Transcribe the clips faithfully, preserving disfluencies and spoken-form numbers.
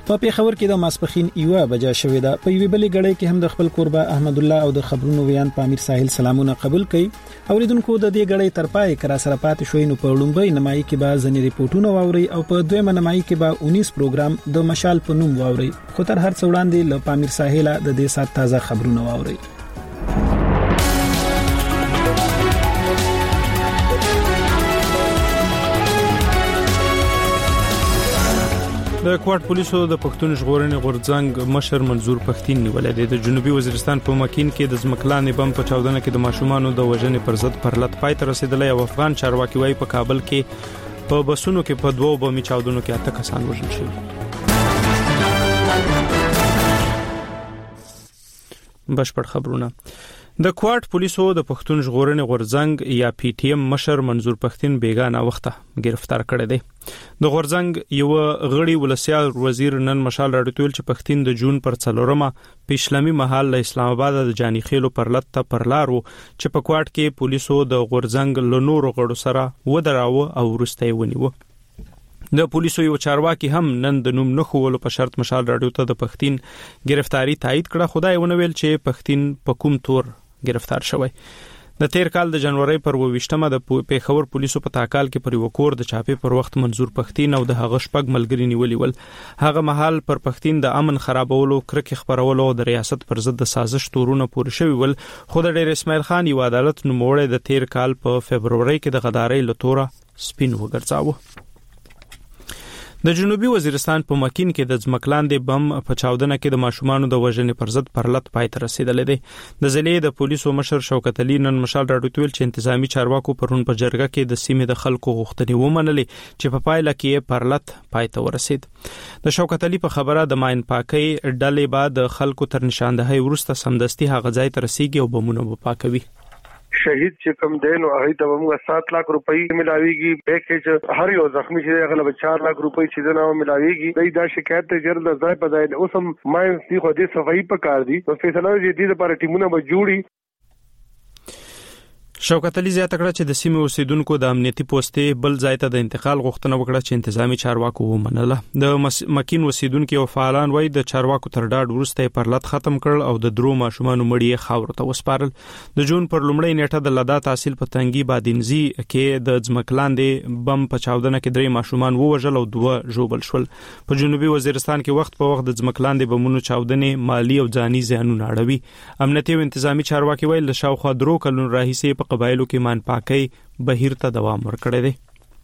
په پیښور کې د ماسپخین یوه بجا شوې ده. په یوې بلې غړې کې هم د خپل کوربه احمد الله او د خبرونو ویان پامیر ساحل سلامونه قبول کړي. اوریدونکو د دې غړې تر پای کرا سره پات شوي نو په لومبۍ نمایي کې به ځنې ریپورتونه واوري او په دویمه نمایي کې به انیس پروګرام د مشال په نوم واوري. خو تر هر څه وړاندې له پامیر ساحل د دې سات تازه خبرونه واوري. د کوټ پولیسو د پښتون ژغورنې غورځنګ مشر منظور پښتين نیولې دی. د جنوبي وزیرستان په مکین کې د ځمکلانې بم په چاودنه کې د ماشومانو د وژنې پر ضد پرلط پای ته رسیدلی او افغان چارواکي وايي په کابل کې په بسونو کې په دوو بمي چاودنو کې اته کسان وژل شوي. بشپړ خبرونه. د کوټ پولیسو د پښتون ژغورنې غورځنګ یا پی ټی ایم مشر منظور پښتين بیگانه وخته گرفتار کړی دی. د غورځنګ یو غړي ولسیال وزیر نن مشال راډیو چې پښتين د جون پر څلورمه په اسلامي محل له اسلام آباد د جانی خېلو پر لټه پر لارو چې په کوټ کې پولیسو د غورځنګ له نورو غړو سره ودراوه او ورسته ونیوه. د پولیسو یو چارواکي هم نن د نوم نه خولو په شرط مشال راډیو ته د پښتين گرفتاری تایید کړه. خدای ونه ویل چې پښتين په کوم تور گرفتار شوی. د تیر کال د جنوري پر ویشتمه د پیښور پولیسو په تاکال کې پر وکور د چاپې پر وخت منظور پښتين او د هغه شپږ ملګری نیولې ول. هغه مهال پر پښتين د امن خرابولو کرکې خبرولو د ریاست پر ضد د سازش تورونه پوره شوی ول. خو د ډیر اسماعیل خان یو عدالت نوموړی د تیر کال په فبرवरी کې د غدارۍ لتوره سپین وګرځاوه. د جنوبي وزیرستان په مکین کې د ځمکلاندې بم په چاودنه کې د ماشومانو د وژنې پر ضد پرلط پای ته رسیدلی دی. د ضلعې د پولیسو مشر شوکت علي نن مشال راډیو ته چې انتظامی چارواکو پرون په جرګه کې د سیمې د خلکو غوښتنې ومنلې چې په پایله کې پرلط پای ته ورسید. د شوکت علي په خبره د ماین پاکي ډلې بعد د خلکو تر نشاندهي ورسته سمدستي هغه ځای ته رسیږي او بمونه به پاکوي. شهید چې کوم دین او هغه ته موږ سات لک روپۍ ملاويږي. پیکیج هر یو زخمی چې غلبه چار لک روپۍ چې نه ملاويږي. دا شکایت ته جرل ځای په ځای اوس هم ما سي خو دې صفائی پکار دي. نو فیصله دې دې لپاره ټیمونه به جوړي. شوکت علي زیاته کړه چې د سیمې اوسیدونکو د امنیتي پوسټې بل ځای ته د انتقال غوښتنه وکړه چې انتظامی چارواکو ومنله. د مکین اوسیدونکو او فعالان وایي د چارواکو تر ډاډ وروسته پرلط ختم کړل او د درو ماشومانو مړی خاور ته وسپارل. د جون پر لومړۍ نیټه د لدا تحصیل په تنګي بادینزي کې د ځمکلاندې بم په چاودنه کې درې ماشومان ووژل او دوه ژوبل شول. په جنوبي وزیرستان کې وخت په وخت د ځمکلاندې بمونو چاودنې مالی او ځاني زیانونه اړوي. امنیتي او انتظامی چارواکي وایي له شاوخوا درو کلونو راهیسې قبایلو کې مان پاکي بهیر ته دوام ورکړی دی.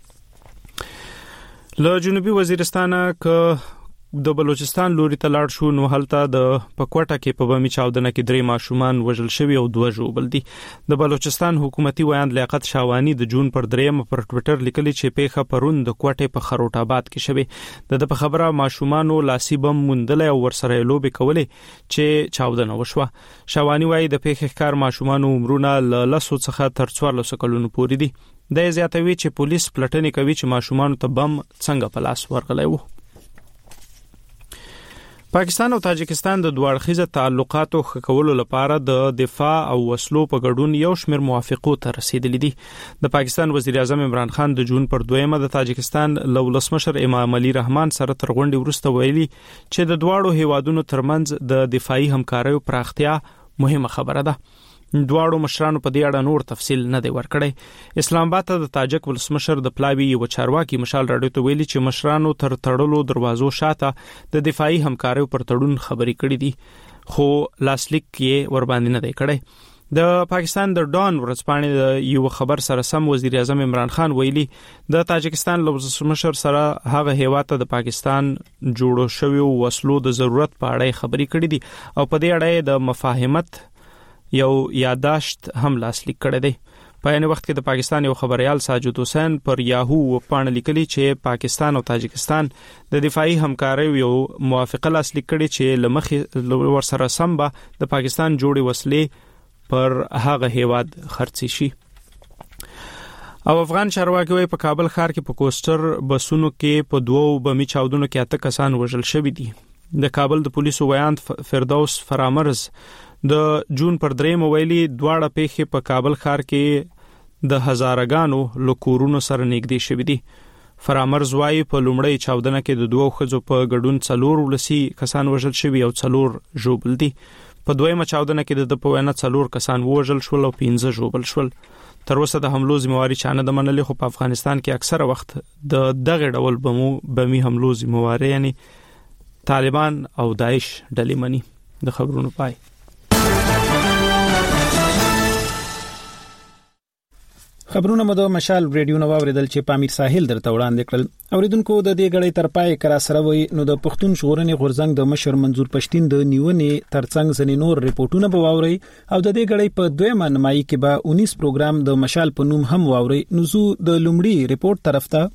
له جنوبي وزیرستان ک د بلوچستان لوري ته لاړ شو نو هلته د پکوټه کې په بمي چاودنه کې درې ماشومان وژل شوي او دوه ژوبل دي. د بلوچستان حکومتي ویاند لیاقت شاوانی د جون پر دریم پر ټوئیټر لیکلي چې پیښه پرون د کوټې په خروټ آباد کې شوه. د په خبره ماشومانو لاسي بم موندل او ورسره لوبې کولې چې چاودنه وشوه. شاوانی وايي د پیښې ښکار ماشومانو عمرونه له لسو څخه تر څوارلسو کلونو پورې دي. د زیاتوي چې پولیس پلټنې کوي چې ماشومانو ته بم څنګه په لاس ورغلی وو. پاکستان او تاجکستان د دوه اړخیزه تعلقاتو ښه کولو لپاره د دفاع او وسلو په ګډون یو شمېر موافقو ته رسیدلي دي. د پاکستان وزیر اعظم عمران خان د جون پر دویمه د تاجکستان له ولسمشر امام علي رحمان سره تر غونډې وروسته ویلي چې د دواړو هیوادونو ترمنځ د دفاعي همکاریو پراختیا مهمه خبره ده. دواړو مشرانو په دې اړه نور تفصیل نه دی ورکړی. اسلام آباد ته د تاجک ولسمشر د پلاوی یو چارواکي مشال راډیو ته ویلي چې مشرانو تر تړلو دروازو شاته د دفاعي همکاریو پر تړون خبرې کړې دي خو لاسلیک یې ور باندې نه دی کړی. د پاکستان د ډان ورځپاڼې د یو خبر سره سم وزیر اعظم عمران خان ویلي د تاجکستان ولسمشر سره هغه هیواد ته د پاکستان جوړو شوی وسلو د ضرورت په اړه خبرې کړې دي او په دې اړه د مفاهمت یو یاداشت هم لاسلیک کړی دی. په یوه وخت کې د پاکستان یو خبريال ساجد حسین پر یاهو وپاڼه لیکلي چې پاکستان او تاجکستان د دفاعي همکاریو یو موافقه لاسلیک کړي چې لمخې ورسره سم به د پاکستان جوړې وسلې پر هغه هیواد خرڅ شي. او افغان چارواکي وايي په کابل ښار کې په کوستر بسونو کې په دوو بمي چاودنو کې اته کسان وژل شوي دي. د کابل د پولیسو ویاند فردوس فرامرز د جون پر دریم ویلي دواړه پیښې په کابل ښار کې د هزارګانو لکورونو سره نږدې شوې دي. فرامرز وايي په لومړی چاودنه کې د دوو ښځو په ګډون څلور ولسی کسان وژل شوي او څلور ژوبل دي. په دویمه چاودنه کې د په وینا څلور کسان وژل شول او پنځه ژوبل شول. تر اوسه د حملو ذمہواری چانه د منلې، خو په افغانستان کې اکثره وخت د دغه ډول بمو بمي حملو ذمہواری یعنی طالبان او داعش ډلې مني. د خبرونو پای. خبرونه مو د مشال ریډیو نو اوریدل چې پامیر ساحل درته وړاندې کړل. اوریدونکو د دې غړې تر پای کرا سره وي نو د پښتون ژغورنې غورځنګ د مشر منظور پښتين د نیونې ترڅنګ ځنې نور ریپورتونه به واوري او د دې غړې په دویمه نمایي کې به انیس پروګرام د مشال په نوم هم واوري. نو زو د لومړي ریپورت طرف ته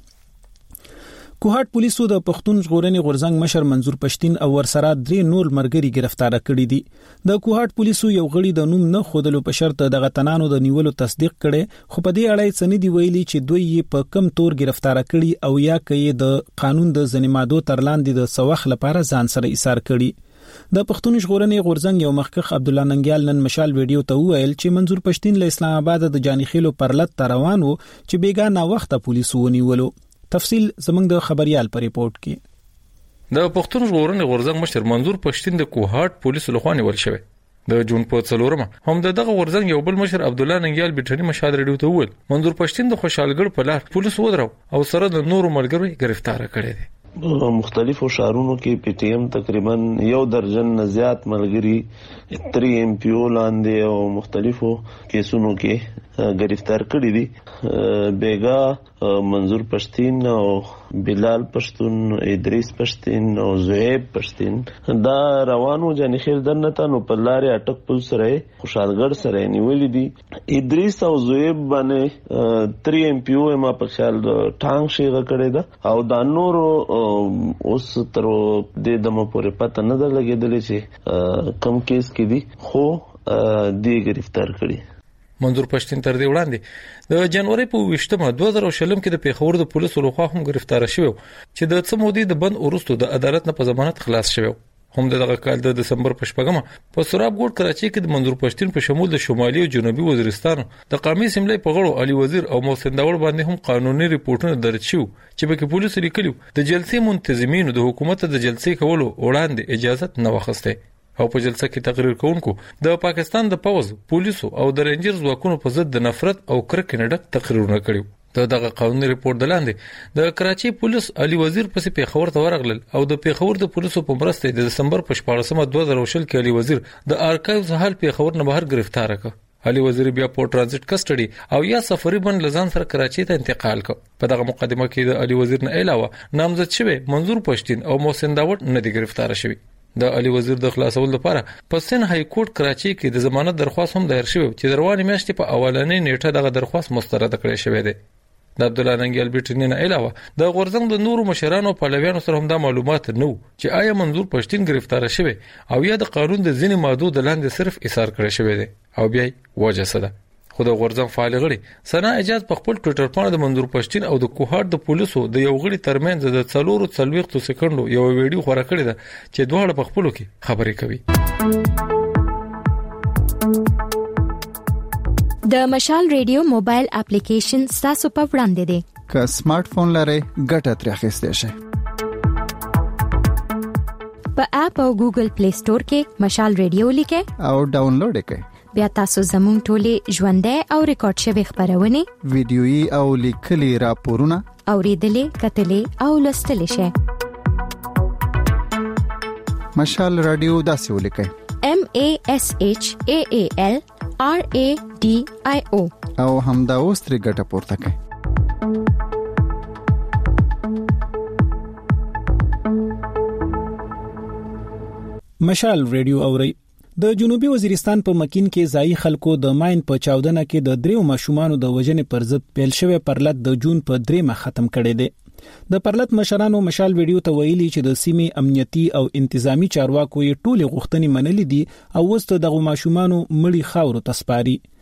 کوهاټ پولیسو د پښتون ژغورنې غورځنګ مشر منظور پښتين او ورسره درې نور مرګري گرفتار کړي دي. د کوهاټ پولیسو یو غړي د نوم نه خودلو په شرط دغه تنانو د نیولو تصدیق کړي، خو په دې اړه څه نه دی ویلي چې دوی په کم تور گرفتار کړي او یا کې د قانون د ځنیمادو تر لاندې د سوخ لپاره ځان سره ایثار کړي. د پښتون ژغورنې غورځنګ یو مخکخ عبد الله ننګیال نن مشال ویډیو ته ویل چې منظور پښتين له اسلام آباد د جانیخیلو پرلط روان وو چې بیګا نا وخت پولیسو ونیولو. تفصیل زمنګ د خبريال په ریپورت کې. د پښتون ژغورنې غورځنګ مشر منظور پښتين د کوهاټ پولیسو لخوا نیول شوی. د جون په څلورمه هم دغه غورځنګ یو بل مشر عبد الله ننګیال بیٹنی مشال ریډیو ته وویل منظور پښتين د خوشالګړ په لار پولیسو ودرو او سره د نورو ملګرو گرفتار کړي دي. مختلفو شهرونو کې پی ټی ایم تقریبا یو درجن نه زیات ملګری تری ایم پی او لاندې او مختلفو کیسونو کې گرفتار کړي دي. بیګا منظور پښتين او بلال پښتون، ادریس پښتين او زهیب پښتين دا روانو جانیخیل دنه نو په لارې اٹک پل سره خوشالګړ سره نیولې دي. ادریس او زهیب باندې تری ایم پی او ما په خیال ټانګ شیغه کړي ده او دا نور اوس تر دې دمه پورې پته نه ده لګېدلې چې کم کیس کې دي، خو دې گرفتار کړي. منظور پښتين تر دې وړاندې د جنوري په ویشتمه دوه زره شلم کې د پیښور د پولیسو لخوا هم گرفتار شوی چې د څه مودې د بند ورستو د عدالت نه په ضمانت خلاص شوی. هم دغه کال د دسمبر په شپږمه په سراب ګوډ کراچي کې د منظور پښتين په شمول د شمالي او جنوبي وزیرستان د قومي اسمبلی په غړو علي وزیر او محسن داوړ باندې هم قانوني ریپورتونه درج شو چې به کې پولیسو لیکلو د جلسې منتظمینو د حکومت د جلسې کولو وړاندې اجازه نه واخسته او په جلسه کې تقریر کوونکو د پاکستان د پوز، پولیسو او د رینجر ځواکونو په ضد د نفرت او کرکې نه ډک تقریرونه کړي. د دغه قانوني ریپورت دلاندې د کراچي پولیس علي وزیر پسې پیښور ته ورغلل او د پیښور د پولیسو په مرسته د دسمبر په شپاړسمه دوه زره شل کې علي وزیر د ارکایوز حال پیښور نه بهر گرفتار کړ. علي وزیر بیا په ټرانزیټ کسټډي او یا سفري بند لزان سره کراچي ته انتقال کړ. په دغه مقدمه کې د علي وزیر نه علاوه نامزد شوی منظور پښتين او محسن داوړ نه دي گرفتار شوی. د علي وزیر د خلاصول لپاره په سن های کورټ کراچي کې د ضمانت درخواست هم دایر شوی چې دروازه میاشتې په اولنې نیټه دغه درخواست مسترد کړی شوی دی. د عبد الله ننګیال بیٹنی نه علاوه د غورځنګ د نورو مشرانو په لویانو سره هم د معلومات نه چې آیا منظور پښتين گرفتار شوی او یا د قانون د ځینې ماده د لاندې صرف ایثار کړی شوی دی او بیا وجه څه ده. خو د غورځنګ فعال غړي سنا اجازه په خپل ټوئیټر باندې د منظور پښتين او د کوهاټ د پولیسو د یو غړي ترمنځ د څلورو څلويختو سکندو یو ویډیو خبره کړې ده چې دواړه په خپلو کې خبرې کوي. د مشال ریډیو موبایل اپلیکیشن تاسو په وړاندې دی. که سمارټ فون لرئ ګټه ترې اخیستئ شئ. په اپ او ګوګل پلی سٹور کې مشال ریډیو لیکئ او ډاونلوډ کړئ. بیا تاسو زموږ ټولې ژوندۍ او ریکارډ شوی خبرونه ویډیويي او لیکلي راپورونه اوریدلې کتلې او لوستلې شئ. مشال رادیو داسې ولیکئ M A S H A A L R A D I O او همدا اوس ترې ګټه پورته کړئ. مشال ریډیو اوري. د جنوبي وزیرستان په مکین کې ځای خلکو د ماین په چاودنه کې د دریو ماشومانو د وژنې پر ضد پیل شوی پرلط د جون په دریمه ختم کړي دي. د پرلط مشرانو مشال ویډیو ته ویلي چې د سیمې امنیتي او انتظامی چارواکو یې ټولې غوښتنې منلې دي او وسته دغه ماشومانو مړی خاورو تسپاري.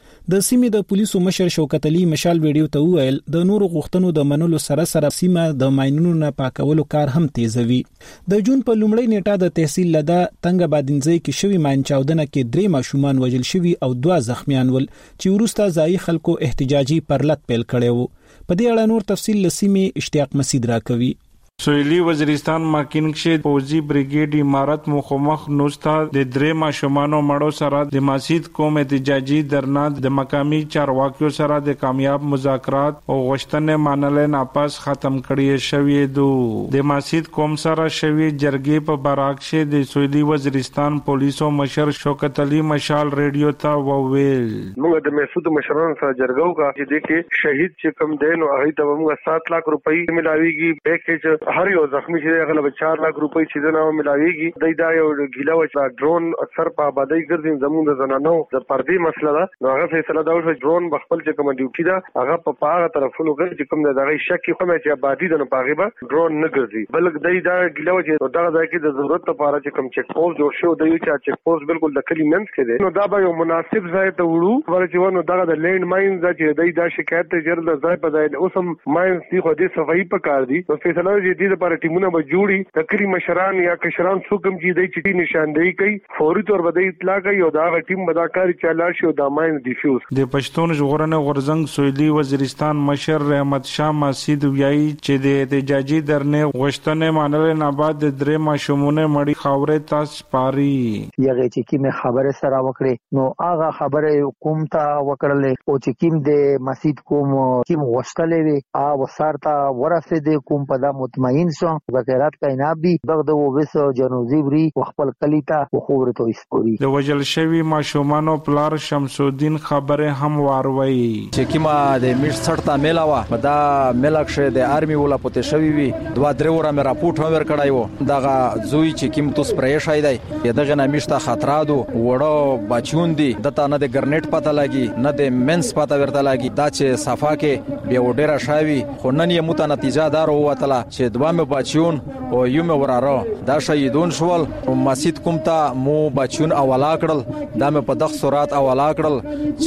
د سیمې د پولیسو مشر شوکت علي مشال ویډیو ته وویل د نورو غوښتنو د منلو سره سره سیمه د ماینونو نه پاکولو کار هم تیزوي. د جون په لومړۍ نیټه د تحصیل لدا تنګ بادینځي کې شوی ماین چاودنه کې درې ماشومان وژل شوي او دوه زخمیان ول چې وروسته ځای خلکو احتجاجي پرلط پیل کړي وو. په دې اړه نور تفصیل لسیمې اشتیاق مسید راکوي. سویلی وزیرستان ماکین کې پوزي بریګیډ امارت مخمخ نوستا د درې ماشومانو مړو سره د ماسید قوم احتجاجي درنا د مقامی چارواکیو سره د کامیاب مذاکرات او غوښتنې منل نه پاس ختم کړي شوی دو. د ماسید قوم سره شوی جرګې په براکشه د سویلی وزیرستان پولیسو مشر شوکت علي مشال ریډیو ته وویل موږ د محسود مشرانو سره جرګو کا چې د کې شهید چې کم دین او هغه ته موږ سات لک روپۍ ملاويږي پیکیج هر یو زخمی چې غلبه چار لک روپۍ چې نه ملاويږي دای دا یو ګیلا و چې ډرون اکثر په آبادی ګرځي زموږ د زنانو د پردي مسله ده. نو هغه فیصله دا وشو ډرون بخپل چې کوم ډیوټي ده هغه په پاغه طرفونو کې چې کوم دغه شک کوم چې آبادی د نه پاغه به ډرون نه ګرځي بلکې دای دا ګیلا و چې دا ځای کې د ضرورت لپاره چې کوم چیک پوسټ جوړ شو دی چې چیک پوسټ بالکل د کلی منځ کې دی. نو دا به یو مناسب ځای ته وړو ورته ونه دا د لینډ ماین چې دای دا شکایت ته جرل ځای په ځای اوس هم ماین دی خو دې صفائی پکار دي. نو فیصله دې د لپاره ټیمونه جوړي تکری مشران یا کشران څوک هم چې د چټي نشاندهي کوي فوري تور بده اطلاع کوي او دا ټیم بداکاری چاله شو د ماین ډیفیوز. د پښتون ژغورنې غورزنګ سویلی وزیرستان مشر رحمت شاه مسید ویایي چې د احتجاجي درنې غوښتنې منل نه بعد د درې ماشومونه مړی خاورې تاسو پاري یغه چې کیمه خبره سره وکړي نو هغه خبره کوم ته وکړلې او چې کیم د مسید کوم کیم غوښتلې وي او سارتا ورسه د کوم په دا مطمئن شو بغیرات کینابي دغه د وبس جنوزي بری خپل کلیتا خبره تو اسپوري. د وجل شوی ماشومانو پلار شمس الدین خبره هم واروي چې کیما د میش څړتا میلاوا دا ملکشه د آرمي ولا پته شوی وي دوا درې ور مې راپورټ هم ور کړای وو دغه زوی چې کیم تو سپری شای دی دغه نمیشته خطرادو وړو بچون دي دته نه د ګرنیټ پته لګي نه د منس پته ورته لګي دا چې صفا کې بیا وډیرا شاوی خو نن یې مت نتیجه دار وته چې دوه مې بچون او یو مې وراره دا شهیدون شول مسجد کوم ته مو بچون اولا کړل دا مې په دغه سرعت اولا کړل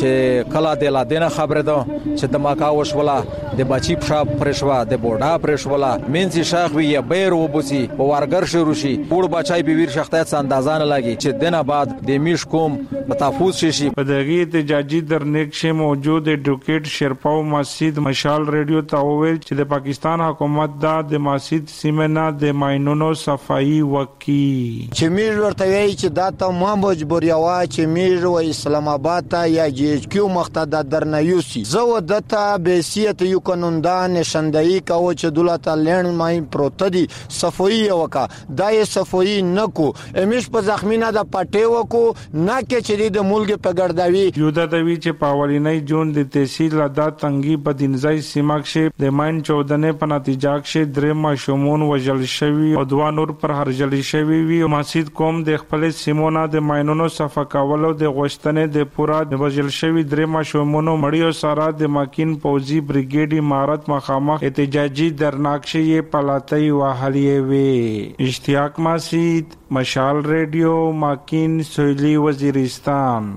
چې کلا د لادینه خبره ده چې د ماکا وشولا د بچی په پرشوا د بوډا پرشولا مینځي شاخ وی بیر وبسي او ورګر شروع شي پور بچای په ویر شختات اندازان لګي چې دنه بعد د میش کوم تفوز شي. په دغه احتجاجي درنیک شه موجود ډوکټ شرپاو مسجد مشال ریډیو ته ویل چې د پاکستان حکومت دا د مسجد سیمنا د ماینونو صفائی وکي چې میږ ورته وی چې دا ته ما مجبور یو چې میږ و اسلام آباد ته یا جی ایچ کیو مقتدا درنیوسی زو دته بیسیت یو قانوندان نشندای کو چې دولت لین ماین پروتدي صفائی وکا دای صفائی نکو امیش په زخمینه د پټه وکو نه کې چې د ملک په ګرداوی یو د دوی چې پاولینای جون د تحصیل لدا تنګي په دینځای سیماکشه د ماین چودنې په نتیجه کې درې ماشومون وژل شوی او دوه نور پر هرجل شوی وی مسجد کوم د خپل سیمونه د ماینونو صفا کولو د غوښتنې د پورا د وژل شوی درې ماشومونو مړیو سره د ماکین پوزي بریګیډ امارت مخامخ احتجاجي درناکشه یې پلاتای وهلې وی. اشتیاق مسید مشال ریډیو ماکین سویلی وزیرستان.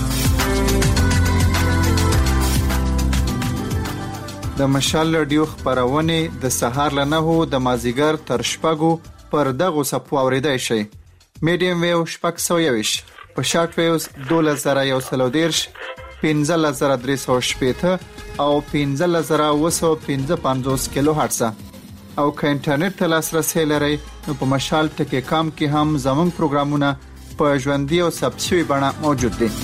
د مشال رادیو خبرونه د سهار له نهو د مازیګر تر شپږو پر دغه صفو اوریدای شي. میډیم ویو شپږ سوه یوش په شارټ ویوز دوه زره یو سل دیرش پنځه زره درې سوه شپېته او پنځه زره اوه سوه پنځه پنځوس کیلو هرتز او که انټرنیټ ته لاسرسي لرئ نو په مشال ټکی کام کې هم زموږ پروګرامونه په ژوندۍ او ثبت شوي بڼه موجود دي.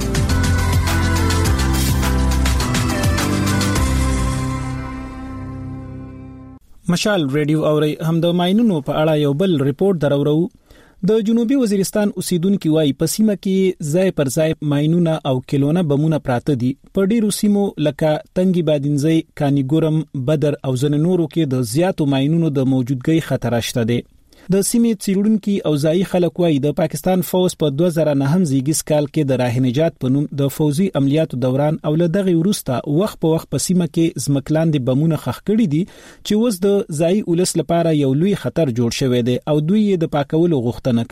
مشال ریډیو اوري هم د ماینونو په اړه یو بل ریپورت درورو. د جنوبي وزیرستان اوسیدونکو وايي په سیمه کې ځای پر ځای ماینونه او کلونه بمونه پراته دي. په ډیرو سیمو لکه تنګي بادینځي کانیګورم بدر او ځنه نورو کې د زیاتو ماینونو د موجودګۍ خطر شته دي. د سیمې څیړونکو او ځای خلک وايي د پاکستان فوج په دوه زره نه هم زیږیس کال کې د راه نجات په نوم د فوزي عملیاتو دوران او له دغه وروسته وخت په وخت په سیمه کې زمکلاندې بمونه خخ کړي دي چې اوس د ځای ولس لپاره یو لوی خطر جوړ شوی دی او دوی د پاکولو غوښتنه کوي.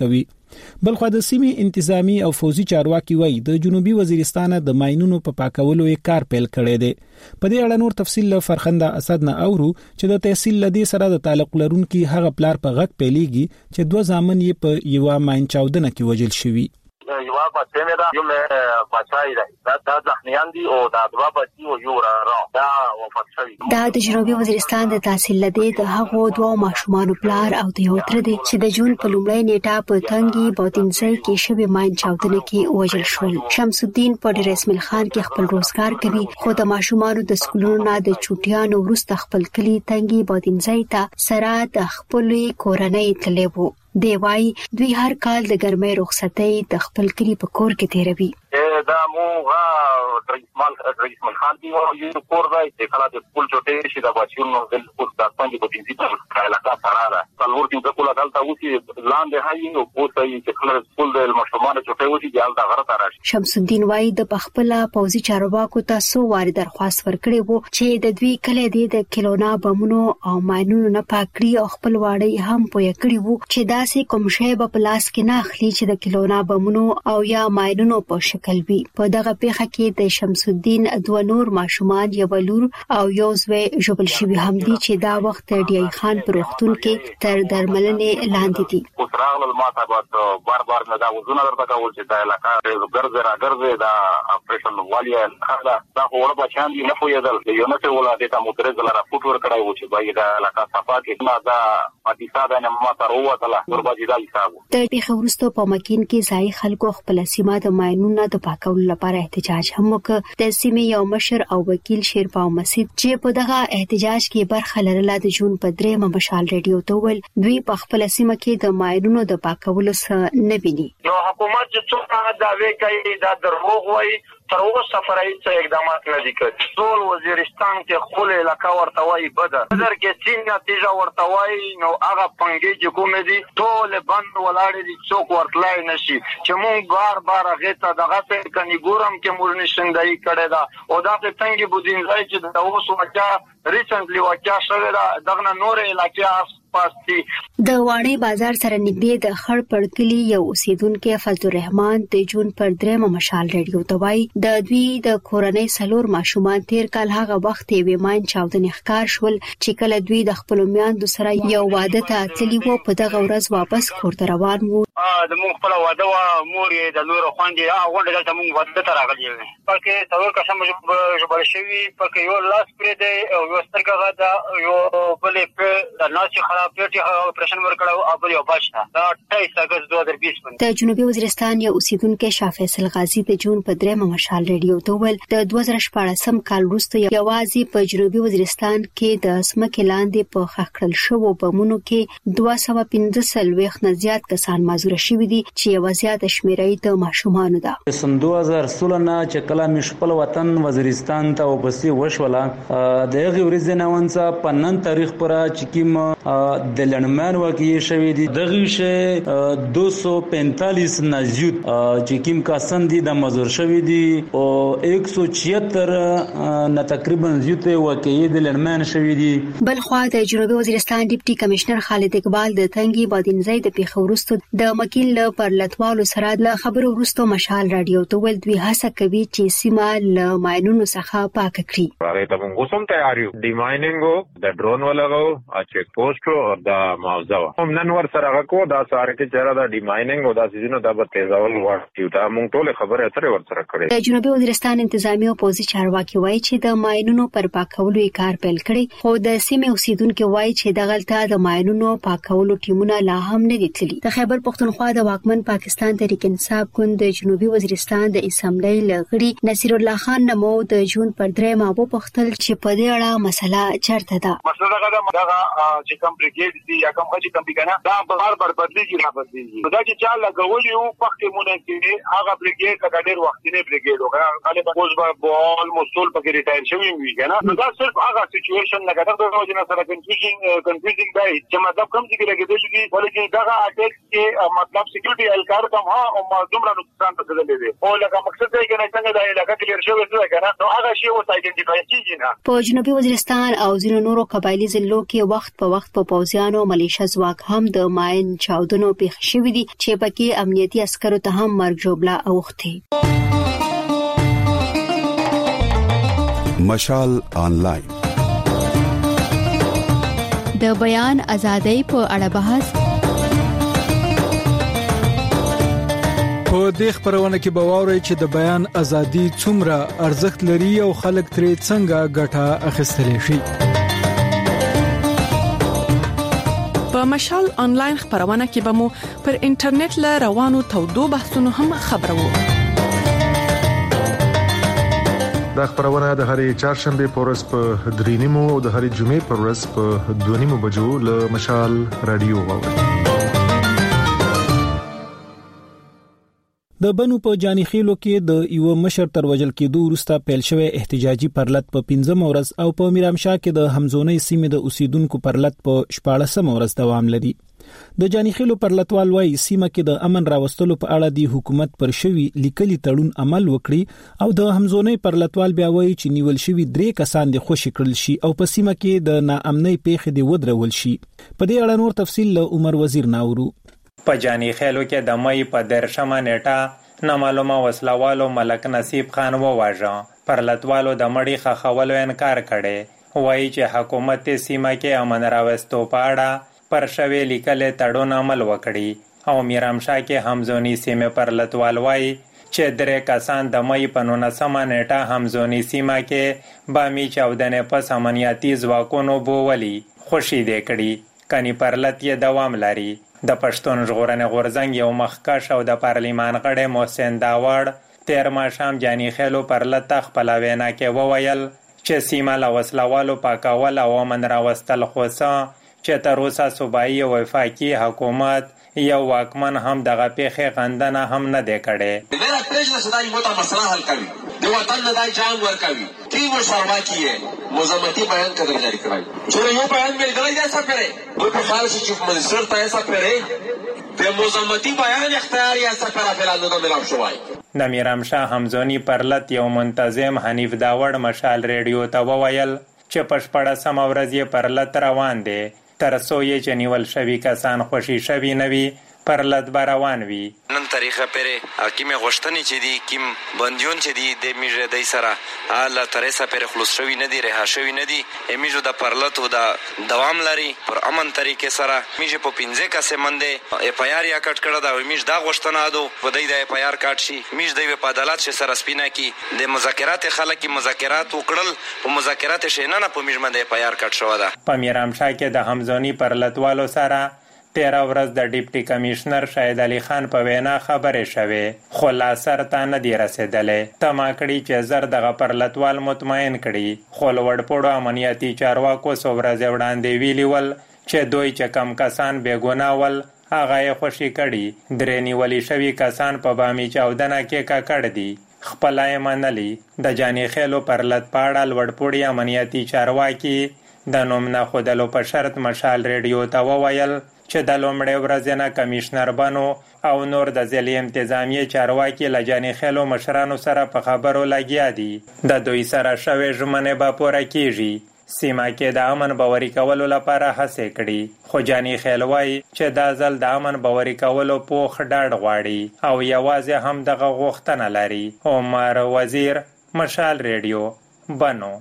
بلخو د سیمې انتظامی او فوزي چارواکي وایي د جنوبي وزیرستان د ماينونو په پاکولو یې کار پیل کړی دی. په دې اړه نور تفصیل له فرخنده اسد نه اورو چې د تحصیل لدی سره د تعلق لرونکي هغه پلار په غږ پیلېږي چې دوه ځامن یې په یو ماين چاودنه کې وژل شوی. یوا بچه مې دا یو مې بچای دی دا د ځخنیان دي او دا دوا بچي او یو را دا وفات شوی. دا د جنوبي وزیرستان د تحصیل لدی د هغو دوه ماشومان پلار او د یو تر دي چې د جون په لومړۍ نیټه په تنګي بوتینځای کې شوی ماين چاودنه کې وژل شول. شمس الدین په ډیر اسماعیل خان کې خپل روزګار کوي خو د ماشومان د سکولونو نه د چوټیانو وروسته خپل کلی تنګي بوتینځای ته سره د خپل کورنۍ تلبو. دی وای دوی هر کال د ګرمۍ رخصتۍ د خپل کلی په کور کې تیروي. دا مو غا رئیسمال رئیسمال خان دی او یو کور دی چې کله د سکول چټې شي د بچیونو د سکول د څنګه په دې په علاقه سره ده څلور دي د کول دلته وسی لاندې هاي او پوتې چې کله سکول د مشرومان چټې وسی د الته غره تراشي. شمس الدین وای د پخپله پوزي چارواکو ته سو واری درخواست ورکړي وو چې د دوی کله د کلونا بمونو او ماينونو نه پاکړي او خپل واړی هم پوي کړی وو چې داسې کوم شی په پلاس کې نه اخلي چې د کلونا بمونو او یا ماينونو په شکل وي. په دغه پیښه کې د شمس الدین دوه نور ماشومان یو لور او یو زوی جوړل شوی هم دي چې دا وخت ډی ای خان پر وختون کې تر درملنې لاندې دي. اوسراغل ماته بعد بار بار نه دا وزونه درته کول چې د علاقې ګرځي را ګرځي دا اپریشن والیا خلا دا اور بچان دي نه پویدل یو نه ولادت ته مترزل را فوټ ور کړای و چې باید د علاقې صفات کې نه دا پاتیسا نه ماته وروتله ورباجي دا حساب. د پیښه ورستو په مکین کې ځای خلکو خپل سیمه د ماينونو د پاکولو لپاره احتجاج هم وکړ. د سیمې یو مشر او وکیل شیرپاو مسید چې په دغه احتجاج کې برخه لرله د جون په درېمه مشال ریډیو ته ول دوی په خپل سیمه کې د ماينونو د پاکولو څخه نه ویني. نو حکومت چې څومره داوی کوي دا دروغ وایي تر اوسه فرایي څه اقدامات نه دي کړی. ټول وزیرستان کې خپل علاقې ورته وایي بدر بدر کې څنګه نتیجه ورته وایي نو هغه پنګي چې کوم دي ټول بند ولاړ دي څوک ورتلای نشي چې مونږ بار بار غته دغه څه کني ګورم کې مور نشندای کړي دا او دا ته څنګه بودینځای چې د اوس وچا ریسنټلی وچا شوی دا دغه نور علاقې پاستي. د واړی بازار سره نږدې د خړ پړکلی یو اوسیدونکو فضل الرحمن د جون پر درېمه مشال ریډیو ته وایي د دوی د کورنۍ سلور ماشومان تیر کال هغه وخت یې وماین چاودنې ښکار شول چې کله دوی د خپل میاندو سره یو واده ته تللی وو په دغه ورځ واپس کور ته روان وو. د مونږ خپل واده وا مور یې د نور خوندې هغه غونډه دلته مونږ واده ته راغلي یو پکې څلور قسم جوړ شوی پکې یو لاس پرې دی او یو سترګه غدا یو بلې په د ناڅ خراب پیټي اپریشن ورکړو او بل یو بچا دا اٹھائیس اگست دو ہزار بیس باندې د جنوبي وزیرستان یو اوسیدونکو شاه فیصل غازی د جون په درېمه مشال ریډیو ته ول د دوه زره شپږم کال وروسته یوازې په جنوبي وزیرستان کې د اسمکه لاندې په خخړل شو بمونو کې دوه سوه پنځه ویشت نه زیات کسان مازور شوي دي چې یو زیات شمیرې د ماشومان ده. سن دوه زره سولہ نه چې کله مشپل وطن وزیرستان ته وبسي وشولا د هغه ورځې نه ونڅ په نن تاریخ پر چې کیم د لړمان واقعي شوی دي دغه شه دو سو پینتالیس نه زیات چې کیم کسان دي د مازور شوی دي او یک سو چھیاتر نه تقریبا زیات واقعي د لړمان شوی دي. بل خو د جنوبي وزیرستان ډیپټي کمشنر خالد اقبال د تنګي بادینځای د پیښورستو د مکیل له پرلطوالو سره د خبرو ورستو مشال رادیو ته ول دوی هڅه کوي چې سیمه له ماينونو څخه پاک کړي. هغه ته موږ هم تیار یو د ماینینګو د ډرون ولغو ا چیک پوسټ او د موضوع هم نن ور سره غو دا ساره کې چیرې د ډی ماینینګ او د سيزونو د تیزول ورته دا موږ ټول خبره اترې ور سره کړې. د جنوبي وزیرستان انتظامی او پوزي چارواکي وایي چې د ماينونو پر پاکولو کار پیل کړي خو د سیمې اوسیدونکو وایي چې دغلطه د ماينونو پاکولو ټیمونه لا هم نه دي تللي. د خیبر پختونخوا د واکمن پاکستان تحریک انصاف ګوند د جنوبي وزیرستان د اسمبلی لغړي نصیر الله خان نمو د جون پر درېمه ابو پختل چې په دې اړه مسله چرته ده. مسله دا ده چې کوم بریګیډ دی یا کوم چې کوم بګنه دا بار بار بدلیږي را بدلیږي دا چې چا لګولي او پخته مونږ کې هغه بریګیډ کا ډېر وخت نه بریګیډ وکړه غالبا اوس به بول مسول پکې ریټایر شوی وي کنه نو دا صرف هغه سچويشن نه کړه د وجه نه سره کنفیوژن کنفیوزینګ دی چې مطلب کوم چې لګیدل دي ولکه دا اټیک کې مطلب سکیورټي اهلکار کوم ها او دومره نقصان رسیدلی دی او لکه مقصد دی کنه څنګه د علاقې کلیر شوی دی کنه نو هغه شی اوس آیډنټیفای کیږي نه. په جنوبي وزیرستان او ځینو نورو قبایلی ضلعو کې وخت په وخت په پوځیانو ملیشه ځواک هم د ماین چاودنو پیښ شوې دي چې پکې امنیتي عسکرو ته هم مرګ ژوبله اوښتې. مشال آنلاین د بیان ازادۍ په اړه بحث. په دې خبرونه کې به واورئ چې د بیان ازادي څومره ارزښت لري او خلک ترې څنګه ګټه اخیستلی شي. په مشال آنلاین خبرونه کې به مو پر انټرنیټ له روانو تودو بحثونو هم خبرو. دا خبرونه د هرې چهارشنبه په ورځ په درې نیمو او د هرې جمعې په ورځ په دوه نیمو بجو له مشال رادیو واورئ. د بنو په جانیخیلو کې د یو مشر تر وژل کېدو وروسته پیل شوی احتجاجي پرلط په پنځم ورځ او په میرامشاه کې د همزونۍ سیمې د اوسیدونکو پرلط په شپاړسم ورځ دوام لري. د جانیخیلو پرلطوال وايي سیمه کې د امن راوستلو په اړه د حکومت پر شوی لیکلي تړون عمل وکړي او د همزونۍ پرلطوال بیا وايي چې نیول شوی درې کسان د خوشی کړل شي او په سیمه کې د ناامنۍ پیښې د ودرول شي. په دې اړه نور تفصیل له عمر وزیر ناورو. په جانیخیلو کې د مې په درشمه نیټه نامعلومه وسلوالو ملک نصیب خان وواژه. پرلطوالو د مړی خخولو انکار کړي. وايي چې حکومت سیمه کې امن راوستو په اړه پر شوی لیکل تړون عمل وکړي او میرامشاه کې همزونی سیمه پرلطوال وايي چې درې کسان د مې په نولسمه نیټه همزونی سیمه کې بامي چاودنې پس امنیتي ځواکونو بوولي خوشي دې کړي کني پرلط یې دوام لري. د پښتون ژغورنې غورځنګ یو مخکښ او د پارلیمان غړی محسن داوړ تیر ماښام جانیخیلو پرلط خپل وینا کې وویل چې سیمه له وسلوالو پاکول او امن راوستل خوسه چې تر اوسه صوبایي او وفاقي حکومت یو واکمن هم دغه پیښې غندنه هم نه دی کړی. میرا پرېږده چې دا یوه ته مسله حل کوي د وطن نه دا جام ورکوي ټي مشارواکي یې مزمتي بیان قدر جاری کړی چون یو بیان ملګری دی ایسا پړی دوی په خیال چې چیف منسټر ته ایسا پړی د مزمتي بیان اختیار یې ایسا پړه فعلا نه ملاو شوی. د میرامشاه همزونی پرلط یو منتظم حنیف داوړ مشال ریډیو ته وویل چې په شپاړسمه ورځ یې پرلط روان دی تر څو یې چې نیول شوي کسان خوشي شوي نه وي پرلط به روان وي. نن طریقه پرې حکیم غوښتنې چې دي کیم بندیون چې دي د میژه دای سره الله ترسه پرې خلاص شوی نه دي رها شوی نه دي میژه د پرلط او د دوام لري پر امن طریقې سره میژه په پنځه کسه منده اف آی آر یا کټ کړه دا میژه دا غوښتنه ادو ودای د اف آی آر کټ شي میژه د په عدالت سره سپینا کی د مذاکرات خلک مذاکرات وکړل او مذاکرات شینه نه په میژه باندې اف آی آر کټ شو ده. په میرامشاه کې د همزونی پرلطوالو سره تیرا ورځ د ډیپټي کمشنر شاهد علي خان په وینا خبرې شوې خو لا سر ته نه دی رسیدلې. تما کړي چې زر دغه پرلطوال مطمئن کړي خو لوړپوړو امنیتي چارواکو څو ورځې وړاندې ویلي ول چې دوی چې کم کسان بې ګناه ول هغه یې خوشي کړي. درې نیولي شوي کسان په بامي چاودنه کې ککړ دي خپله یې منلي. د جانیخیلو پرلط په اړه لوړپوړي امنیتي چارواکي د نوم نه ښودلو په شرط مشال ریډیو ته وویل چې د لومړۍ ورځې نه کمیشنر بنو او نور د ضلعي انتظامیې چارواکي له جانیخیلو مشرانو سره په خبرو لګیا دي. د دوی سره شوې ژمنې به پوره کیږي. سیمه کې د امن باوري کولو لپاره هڅې کړي خو جانیخیل وایي چې دا ځل د امن باوري کولو پوخ ډاډ غواړي او یوازې هم دغه غوښتنه لري. عمر وزیر مشال ریډیو بنو.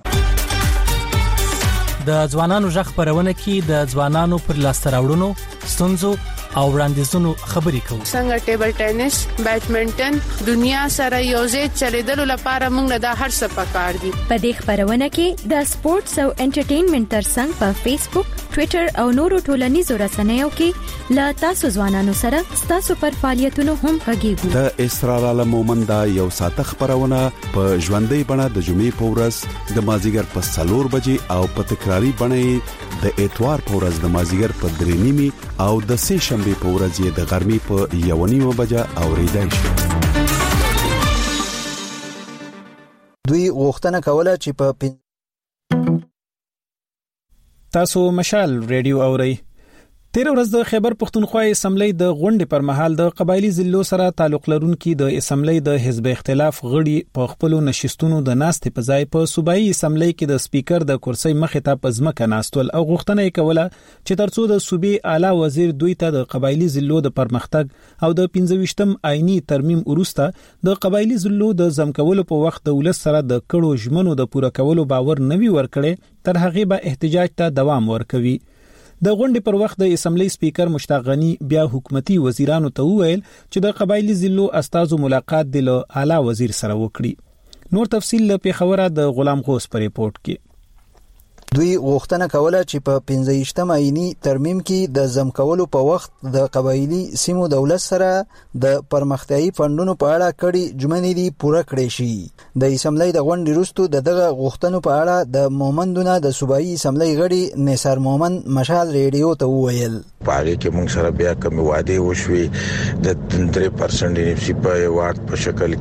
د ځوانانو ژغ خبرونه کې د ځوانانو پر لاسته راوړنو ستونزو او وړاندیزونو خبرې کوو. څنګه ټیبل ټینس بیډمنټن دنیا سره یوځای چلیدلو لپاره موږ نه دا هر څه پکار دي. په دې خبرونه کې د سپورتس او انټرټینمنټ ترڅنګ په فیسبوک ټوئیټر او نورو ټولنیزو رسنیو کې لا تاسو ځوانانو سره تاسو پر فعالیتونو هم غږیږو. د اسرار عالم مومندا یو ساته خبرونه په ژوندۍ بڼه د جمعې په ورځ د مازیګر په څلور بجې او په تکراری بڼه د اتوار په ورځ د مازیګر په درې نیمې او د سه شنبه په ورځ د غرمې په یو نیمه بجه اوریدای شي. دوی غوښتنه کوله چې په تاسو مشال ریډیو اورئ. تیر ورځ د خیبر پښتونخوا اسمبلی د غونډې پر مهال د قبایلی ضلعو سره تعلق لرونکي د اسمبلی د حزب اختلاف غړي په خپل نشستونو د ناستې په ځای په صوبایي اسمبلی کې د سپیکر د کرسۍ مخې ته په ځمکه ناستول او غوښتنه یې کوله چې ترڅو د صوبې اعلی وزیر دوی ته د قبایلی ضلعو د پرمختګ او د پنځه ویشتم آئینی ترمیم وروسته د قبایلی ضلعو د ځمکولو په وخت د ولس سره د کړو ژمنو د پوره کولو باور نوي ورکړي تر هغه به احتجاج ته دوام ورکوي. د غونډې پر وخت د اسمبلی سپیکر مشتاق غنی بیا حکومتي وزیرانو ته وویل چې د قبایلی ضلعو استازو ملاقات د اعلی وزیر سره وکړي. نور تفصیل له پیښوره د غلام غوث پر ریپورت کې. دوی غوښتنه کوله چې په پنځه ویشتم آئینی ترمیم کې د ځمکولو په وخت د قبایلی سیمو دولت سره د پرمختیايي فندونو په اړه کړي ژمنې دي پوره کړې شي. د اسمبلی د غونډې وروسته د دغه غوښتنو په اړه د مومندونه د صوبایي اسمبلی غړي نثار مومند مشال ریډیو ته وویل پاره کې موږ سره بیا کوم وعده وشوي د درې پرسنټ انفسي په وارد په شکل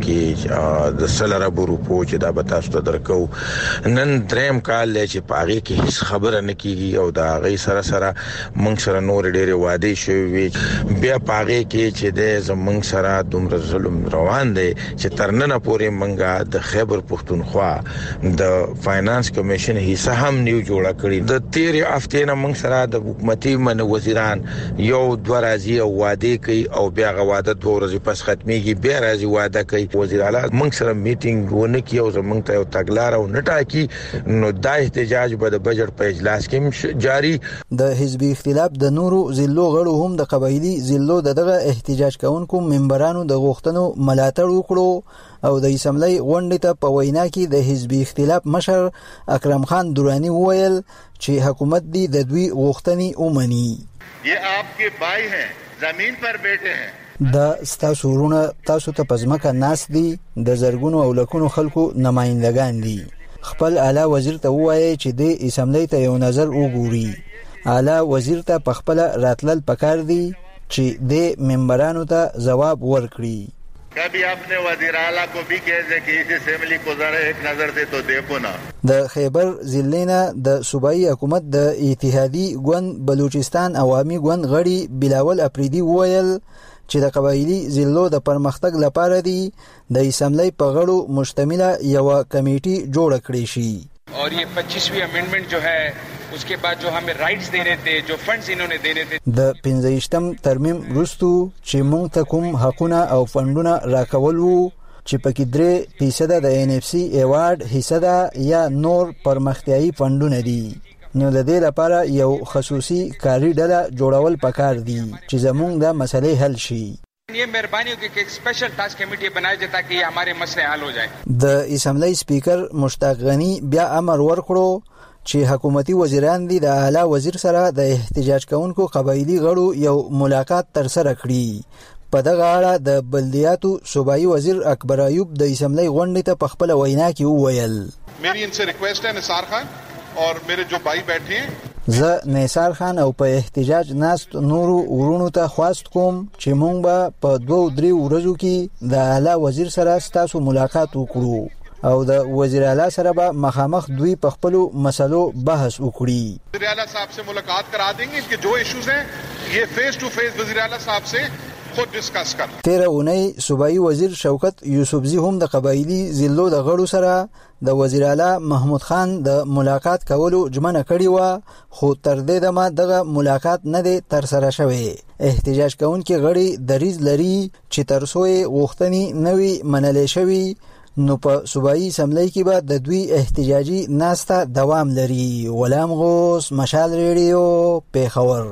کې د سلره بروپو چې دا به تاسو ته درکو نن دریم کال چې پاره کې هیڅ خبره نه کیږي او دا غي سره سره موږ سره نور ډېرې وعده شوي بیا پاره کې چې د زمنګ سره دومره ظلم روان دي چې ترننه پورې منګه د خیبر پښتونخوا د فاینانس کمیشن حصہ هم نیو جوړه کړی د تیر هفته نه موږ سره د حکومتي من وزیران یو دوه راځي او وعده کوي او بیا غواده دوه ورځې پس ختميږي بیا راځي وعده کوي وزیر اعلی موږ سره میټینګ ونه کی او زمنګ ته یو تګلار او نټا کی نو دا احتجاج به د بجټ په اجلاس کې جاری. د حزب اختلاف د نورو ضلعو غړو هم د قبایلی ضلعو دغه احتجاج کوونکو ممبرانو د غوښتنو ملاتړ وکړو او د اسمبلی غونډې ته په وینا کې د حزب اختلاف مشر اکرم خان دورانی وویل چې حکومت دی د دوی غوښتنې ومني. یہ آپ کے بھائی ہیں زمین پر بیٹھے ہیں دا ستاسو ورونه تاسو ته پزماکه ناس دي د زرګونو او لکونو خلکو نمائندگان دي. خپل اعلی وزیر ته وایي چې د اسمبلی ته یو نظر وګوري. اعلی وزیر ته په خپل راتلل پکار دي چې د ممبرانو ته جواب ورکړي. کبھی اپنے وزیر اعلی کو بھی کہے کہ اس اسمبلی کو ذرا ایک نظر سے تو دیکھو نا. د خیبر ضلع د صوبایي حکومت د اتحادی ګوند بلوچستان عوامي ګوند غړي بلاول افریدي وویل چې د قبایلی ضلعو د پرمختګ لپاره دی د اسمبلی په غړو مشتمله یو کمیټي جوړ کړی شي. اور یہ پچیسویں امینډمنٹ جو ہے اس کے بعد جو ہمیں رائٹس دینے تھے جو فنڈز انہوں نے دینے تھے د پنځه ویشتم ترمیم وروسته چې موږ ته کوم حقونه او فندونه راکول وو چې پکې درې فیصد د ان اف سی ایوارډ حصہ ده یا نور پرمختیايي فندونه دي نو د دې لپاره یو خصوصي کاری ډله جوړول پکار دي چې زموږ د مسلې حل شي. یہ مہربانی ہوگی کہ ایک اسپیشل ٹاسک کمیٹی بنائی جائے تاکہ یہ ہمارے مسئلے حل ہو جائیں. د اسمبلی سپیکر مشتاق غنی بیا امر ورکړو چې حکومتي وزیران دي د اعلی وزیر سره د احتجاج کوونکو قبایلی غړو یو ملاقات تر سره کړي. په دغه اړه د بلدیاتو صوبایي وزیر اکبر ایوب د اسمبلی غونډې ته په خپل وینا کې وویل میری ان سے ریکویسٹ ہے نثار خان اور میرے جو بھائی بیٹھے ہیں زه نثار خان او په احتجاج ناست نورو ورونو ته خواست کوم چې مونږ به په دوه درې ورځو کې د اعلی وزیر سره ستاسو ملاقات وکړو او د وزیر اعلی سره به مخامخ دوی په خپل مسلو بحث وکړي. وزیر اعلی صاحب سے ملاقات کرا دیں گے کہ جو ایشوز ہیں یہ فیس ٹو فیس وزیر اعلی صاحب سے خود ڈسکس کر. تیر اونۍ صوبایي وزیر شوکت یوسفزی هم د قبایلی ضلعو د غړو سره د وزیر اعلی محمود خان د ملاقات کولو ژمنه کړې و خو تر دې دمه دغه ملاقات نه دی تر سره شوی. احتجاج کوونکي غړي دریځ لري چې تر څو یې غوښتنې نوي منلې شوي نو په صوبایي اسمبلی کې به د دوی احتجاجي ناسته دوام لري. غلام غوث مشال ریډیو پیښور.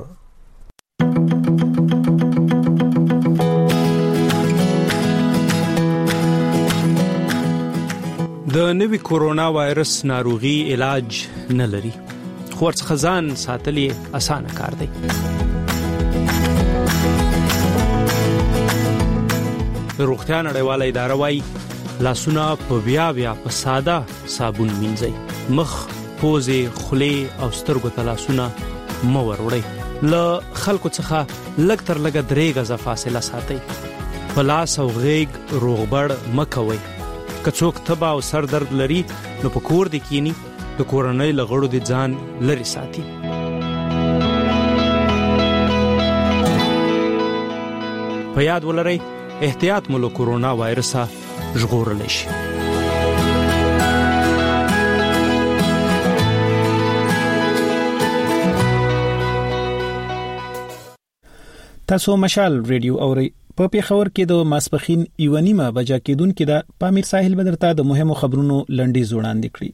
د نوي کورونا وایرس ناروغي علاج نه لري خو څخه ځان ساتل اسانه کار دی. روغتیا نړیواله اداره وايي لاسونه په بیا بیا په ساده صابون مینځئ. مخ، پوزې، خولې او سترګو ته لاسونه مه وروړئ. له خلکو څخه لږ تر لږه درې غزه فاصله ساتئ. په لاس او غېږ روغبړ مه کوئ. که څوک تبه او سر درد لري نو په کور دې کینی د کورنۍ له غړو د ځان لري ساتي. په یاد ولرئ احتیاط مو له کورونا وایرسه ژغورلی شي. تاسو مشال ریډیو اورئ. په پیښور کې د ماسپخین یو نیمه بجا کېدونکې د پامیر ساحل بدرته د مهمو خبرونو لنډیز وړاندې کړي.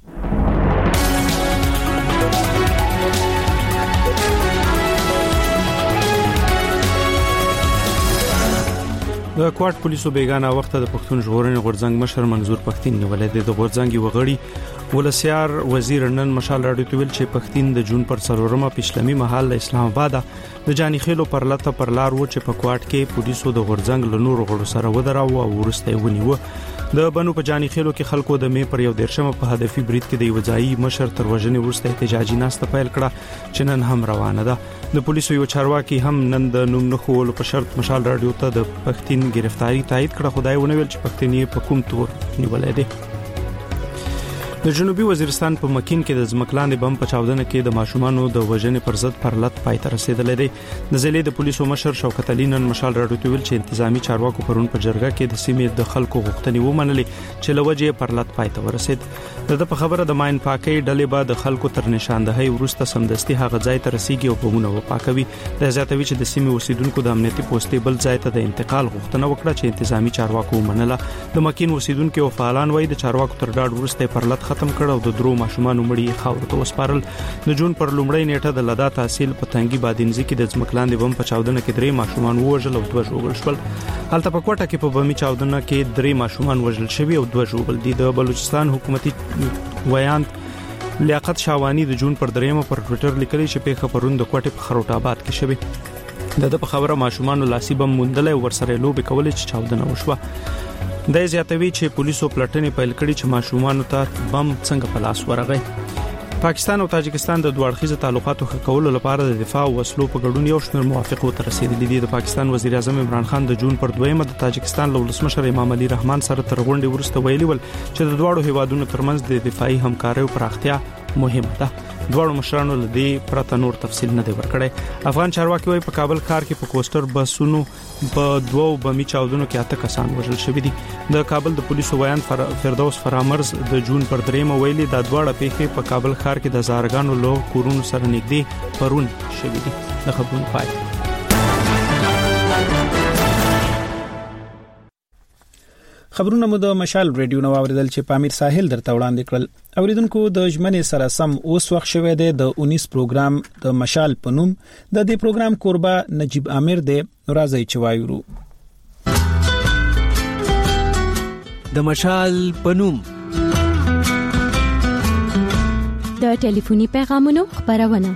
د کوټ پولیسو بیگانه وخت د پښتون ژغورنې غورځنګ مشر منظور پښتين نیولې د غورځنګ وغړي ولسیار وزیر نن مشال راډیو ته ویل چې پښتين د جون پر څلورمه پښلمي محل اسلام آباد د جاني خېلو پر لته پر لار و چې په کوټ کې پولیسو د غورځنګ له نورو غړو سره ودراو او ورسته ونیو. د بنو په جاني خېلو کې خلکو د مې پر یو دیرشمه په هدفي برید کې د یو ځایي مشر تر وژنې ورسته احتجاجي ناسته پیل کړه چې نن هم روانه ده. د پولیسو یو چارواکي هم نن د نوم نه خول په شرط مشال راډیو ته د پښتين گرفتاری تایید کړه. خدای ونه ویل چې پښتين یې په کوم تور نیولې ده. د جنوبي وزیرستان په مکین کې د ځمکلاندې بم په چاودنه کې د ماشومانو د وژنې پر ضد پرلط پای ته رسیدلې ده. د ضلع د پولیسو مشر شوکت علي نن مشال راډیو ته ویل چې انتظامی چارواکو پرون په جرګه کې د سیمې د خلکو غوښتنې ومنلې چې لوجه پرلط پای ته ورسید. د په خبره د ماین پاکي ډلې به د خلکو تر نشاندهي ورسته سمدستي هغه ځای ته رسیږي او بمونه وپاکوي. د زیاتوي چې د سیمې اوسیدونکو د امنیتي پوسټې بل ځای ته د انتقال غوښتنه وکړه چې انتظامی چارواکو ومنله. د مکین اوسیدونکو او فعالان وایي د چارواکو تر ډاډ ورسته پرلط ختم کړ او د درو ماشومان مړي خاور ته وسپارل. د جون پر لومړۍ نیټه د لدا تحصیل په تنګي بادینځي کې د ځمکلاندې بم په چاودنه کې درې ماشومان وژل او دوه ژوبل شول. هلته په کوټه کې په بمي چاودنه کې درې ماشومان وژل شوي او دوه ژوبل دي. د بلوچستان حکومتي ویان لیاقت شاوانی د جون پر دریمه پر ټوئیټر لیکلی چې پیښه پرون د کوټه په خروټ آباد کې شوه. د په خبره ماشومان لاسي بم موندلې ورسره لوبي کولې چې چاودنه وشوه. د زیاتوي چې پولیسو پلټنې پیل کړي چې ماشومان ته بم څنګه په لاس ورغی. پاکستان او تاجکستان د دوه اړخیزه تعلقاتو ښه کولو لپاره د دفاع او وسلو په ګډون یو شمېر موافقو ته رسیدلي دي. د پاکستان وزیر اعظم عمران خان د جون پر دویمه د تاجکستان له ولسمشر امام علي رحمان سره تر غونډې وروسته ویلي ول چې د دواړو هیوادونو ترمنځ د دفاعي همکارۍ پراختیا مهمه ده. دواړو مشرانو له دې پرته نور تفصیل نه دی ورکړی. افغان چارواکي وايي په کابل ښار کې په کوستر بسونو په دوو بمي چاودنو کې اته کسان وژل شوي دي. د کابل د پولیسو ویان فردوس فرامرز د جون پر دریمه ویلي د دواړه پیښې په کابل ښار کې د زارګانو له کورونو سره نږدې پرون شوي دي. د خبرونو پای. خبرونه مو د مشال ریډیو نو اوریدل چې پامیر ساحل درته وړاندې کړل. اوریدونکو د ژمنې سره سم اوس وخت شوه دی د انیس پروګرام د مشال پنوم. د دې پروګرام قربا نجیب عامر دی. راځي چې وایو د مشال پنوم د ټلیفوني پیغامونو خبرونه.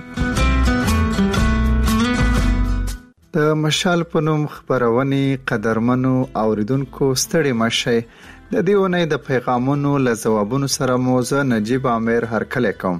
د مشال پنوم خبرونه قدرمنو اوریدونکو ستړي مشه. د دیونه د پیغامونو له جوابونو سره موزه نجیب عامر هرکله کوم.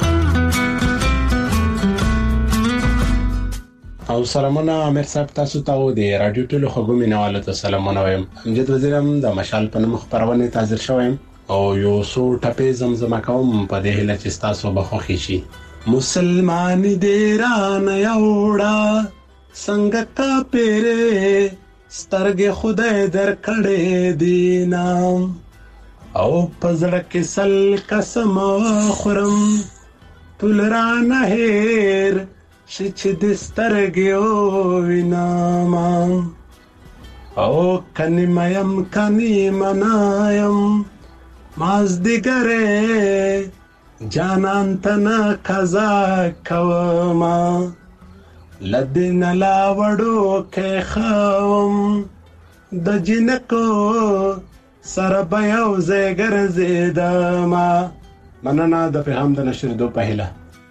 او سلامونه امیر صاحب تاسو ته د رادیو ټولو خګو مینوالو ته سلامونه وایم. امجد وزیرم د مشال پنوم خبرونه تازه شوم او یو سو ټپې زمزمه کوم په دې هله چې تاسو به خوښی شي. مسلمان دې را نه یوړا څنګه کا پیره سترګې خدای در کړې دینام او پزړه کې سل قسم خورم ټول را نه هیر چې د سترګې وینم او کني مېم کني منایم مازدیګره جانان تنا قضا کوما لدن لا وړو کې خاوم د جنکو سره بيو زګر زیدما. مننه د پیغام د نشر دو پهلا.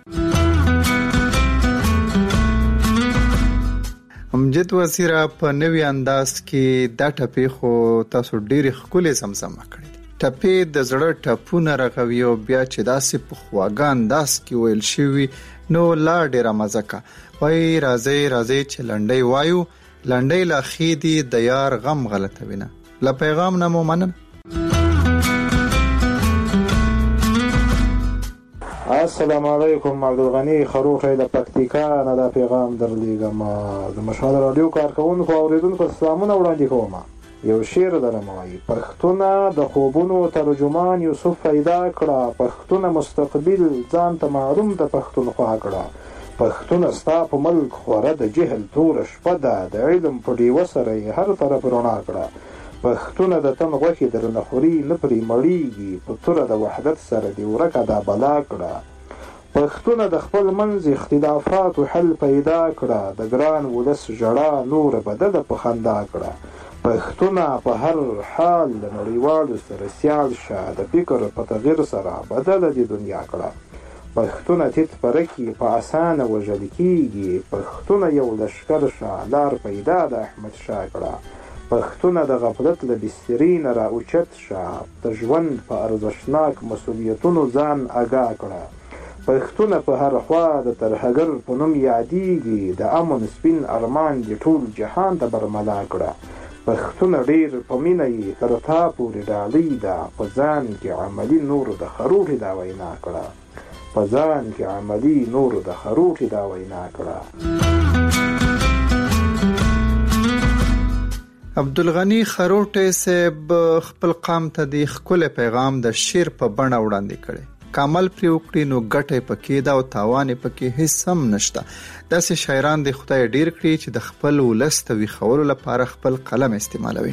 امجد وزیر په نوې انداز کې دا ټپې خو تاسو ډېر خولي زمزمه کړې. ټپې د زړه ټپونه رغوي او بیا چې داسې په خواږه انداز کې ویل شوی نو لا ډېر مزه وای. راځي راځي چې لنډي وایو لنډي لا خېدي د یار غم غلطه وینه. لا پیغام نه مو منن. السلام علیکم. عبدالغنی خروټی د پکتیکا نه دا پیغام درلیږم. د مشهد رادیو کارکوونکو او اوریدونکو سلامونه وړاندې کوم. یو شعر درم وایي: پښتونه د خوبونو ترجمان یوسف پیدا کړه، پښتونه مستقبل ځان ته معلوم د پښتونخوا کړه، پښتونه ستا په ملک خوره د جهل توره شپه ده، د علم په ډیوه سره یې هر طرف رڼا کړه، پښتونه د تن غوښې درنه خوري نه پرې مړیږي، په توره د وحدت سره دې ورکه دا بلا کړه، پښتونه د خپل منځ اختلافاتو حل پیدا کړه، د ګران ولس ژړا نور بدله په خندا کړه، پښتونه په هر حال د نړیوالو سره سیال شه، د فکر په تغیر سره بدله دې دنیا کړه، پښتونه تیت پرکي په اسانه وژل کیږي، پښتونه یو لشکر شه لار پیدا د احمد شاه کړه، پښتونه د غفلت له بسترې نه را اوچت شه، د ژوند په ارزښتناک مسؤلیتونو ځان اګاه کړه، پښتونه په هر خوا د ترهګر په نوم یادیږي، د امن سپین ارمان دې ټول جهان ته برملا کړه، پښتونه ډېر په مینه یې تر تا پورې ډالۍ ده، په ځان کې عملي نور د خروټې دا وینا کړه، په ځان کې عملي نور د خروټې دا وینا کړه. عبدالغنی خروټی صاحب خپل قام ته د خپل پیغام د شعر په بڼه وړاندې کړي. کامل پرې وکړي نو ګټه پکې دا او تاوان پکې هیڅ هم نشته. داسې شاعران د خدای ډیر کړي چې د خپل ولس ته ویښولو لپاره خپل قلم استعمالوي.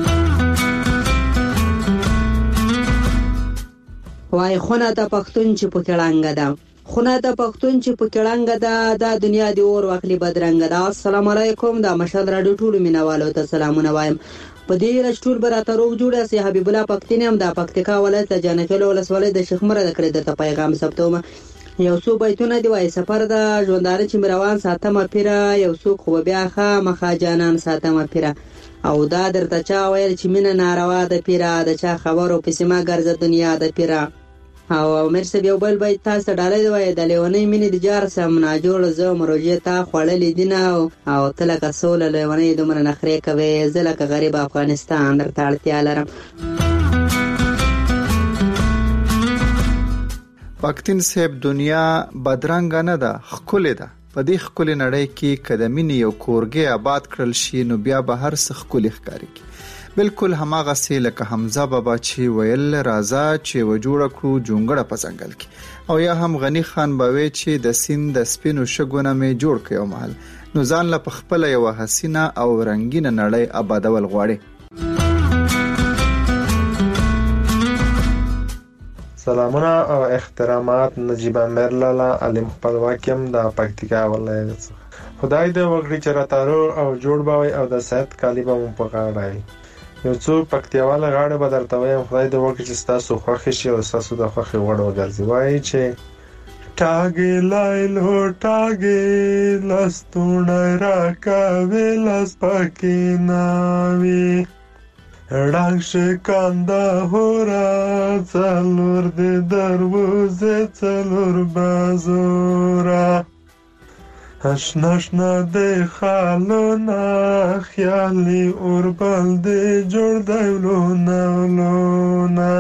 وای خونه ته پښتون چې په کړنګ ده، خونه ته پښتون چې په کړنګ ده، دا دنیا دی اور واخلي بدرنګ ده. السلام علیکم. دا مشهد رادیو ټول مینوالو ته سلامونه وایم. په دې رښتور براته روغ جوړه سي حبیب الله پښتین هم د پکتیکا ولایت د جانکل ولسوالۍ د شیخ مراد کړی د پیغام ثبتوم. یو څو بیتونه دی وای: سفر د ژوندانه چې مروان ساتمه پیره، یو څو خو بیا خا مخا جانان ساتمه پیره، او دا درته چا ویل چې مینه ناروا ده پیره، د چا خبرو پسې ما ګرځه دنیا ده پیره. او مرسه یو بل بیت تاسو ډالۍ دی د لیونی مینې د جار سم نه جوړ زه مروجه تا خړلې دینه، او تلکه سول لیونی دومره نخري کوي، زلکه غریب افغانستان درته اړتیا لرم. پښتون صاحب دنیا بدرنګ نه ده، خکول ده. په دې خکول نړۍ کې قدمینه یو کورګي آباد کړل شي نو بیا به هر څه خکول ښکاري. بالکل هماغه سي لکه حمزه بابا چې ویل راځه چې و جوړ کړو جونګړه په ځنګل کې، او یا هم غنی خان باوي چې د سیند د سپینو شګونه می جوړ کړو محل، نو ځان له خپل یو حسینه او رنگینه نړۍ آبادول غواړي. سلامونه او احترامات. نجیب امیر لالا علم خپلواکیم د پکتیکا ولایت څخه. خدای دې وکړي چې راتارو او جوړ باوي او د صحت کالی به مو په غاړه یو څو پکتیاواله غاړه به درته وایم. خدای دې وکړي چې ستاسو خوښ شي او ستاسو د خوښې وړ وګرځي. وایي چې ټاګې لایلو ټاګې لستونه راکاوي لس پکې ناوي ړنګ شکانده هورا څلور دې دروازې څلور بازورا اشناشنا دې خالونه خیالي اوربل دې جوړ دیولونه ولونه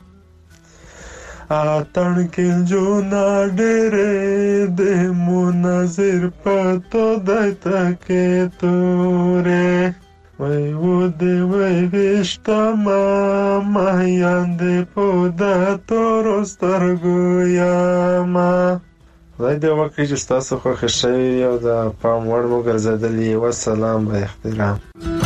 اتن کې جونا ډېرې دې مناظر پتو دایته کې تورې وای و دې وای وشتا ما مهیان دې پودا تورو سترګو یاما. خدای دې وکړي چې ستاسو خوښ شوي او د پام وړ مو ګرځېدلي. والسلام به احترام.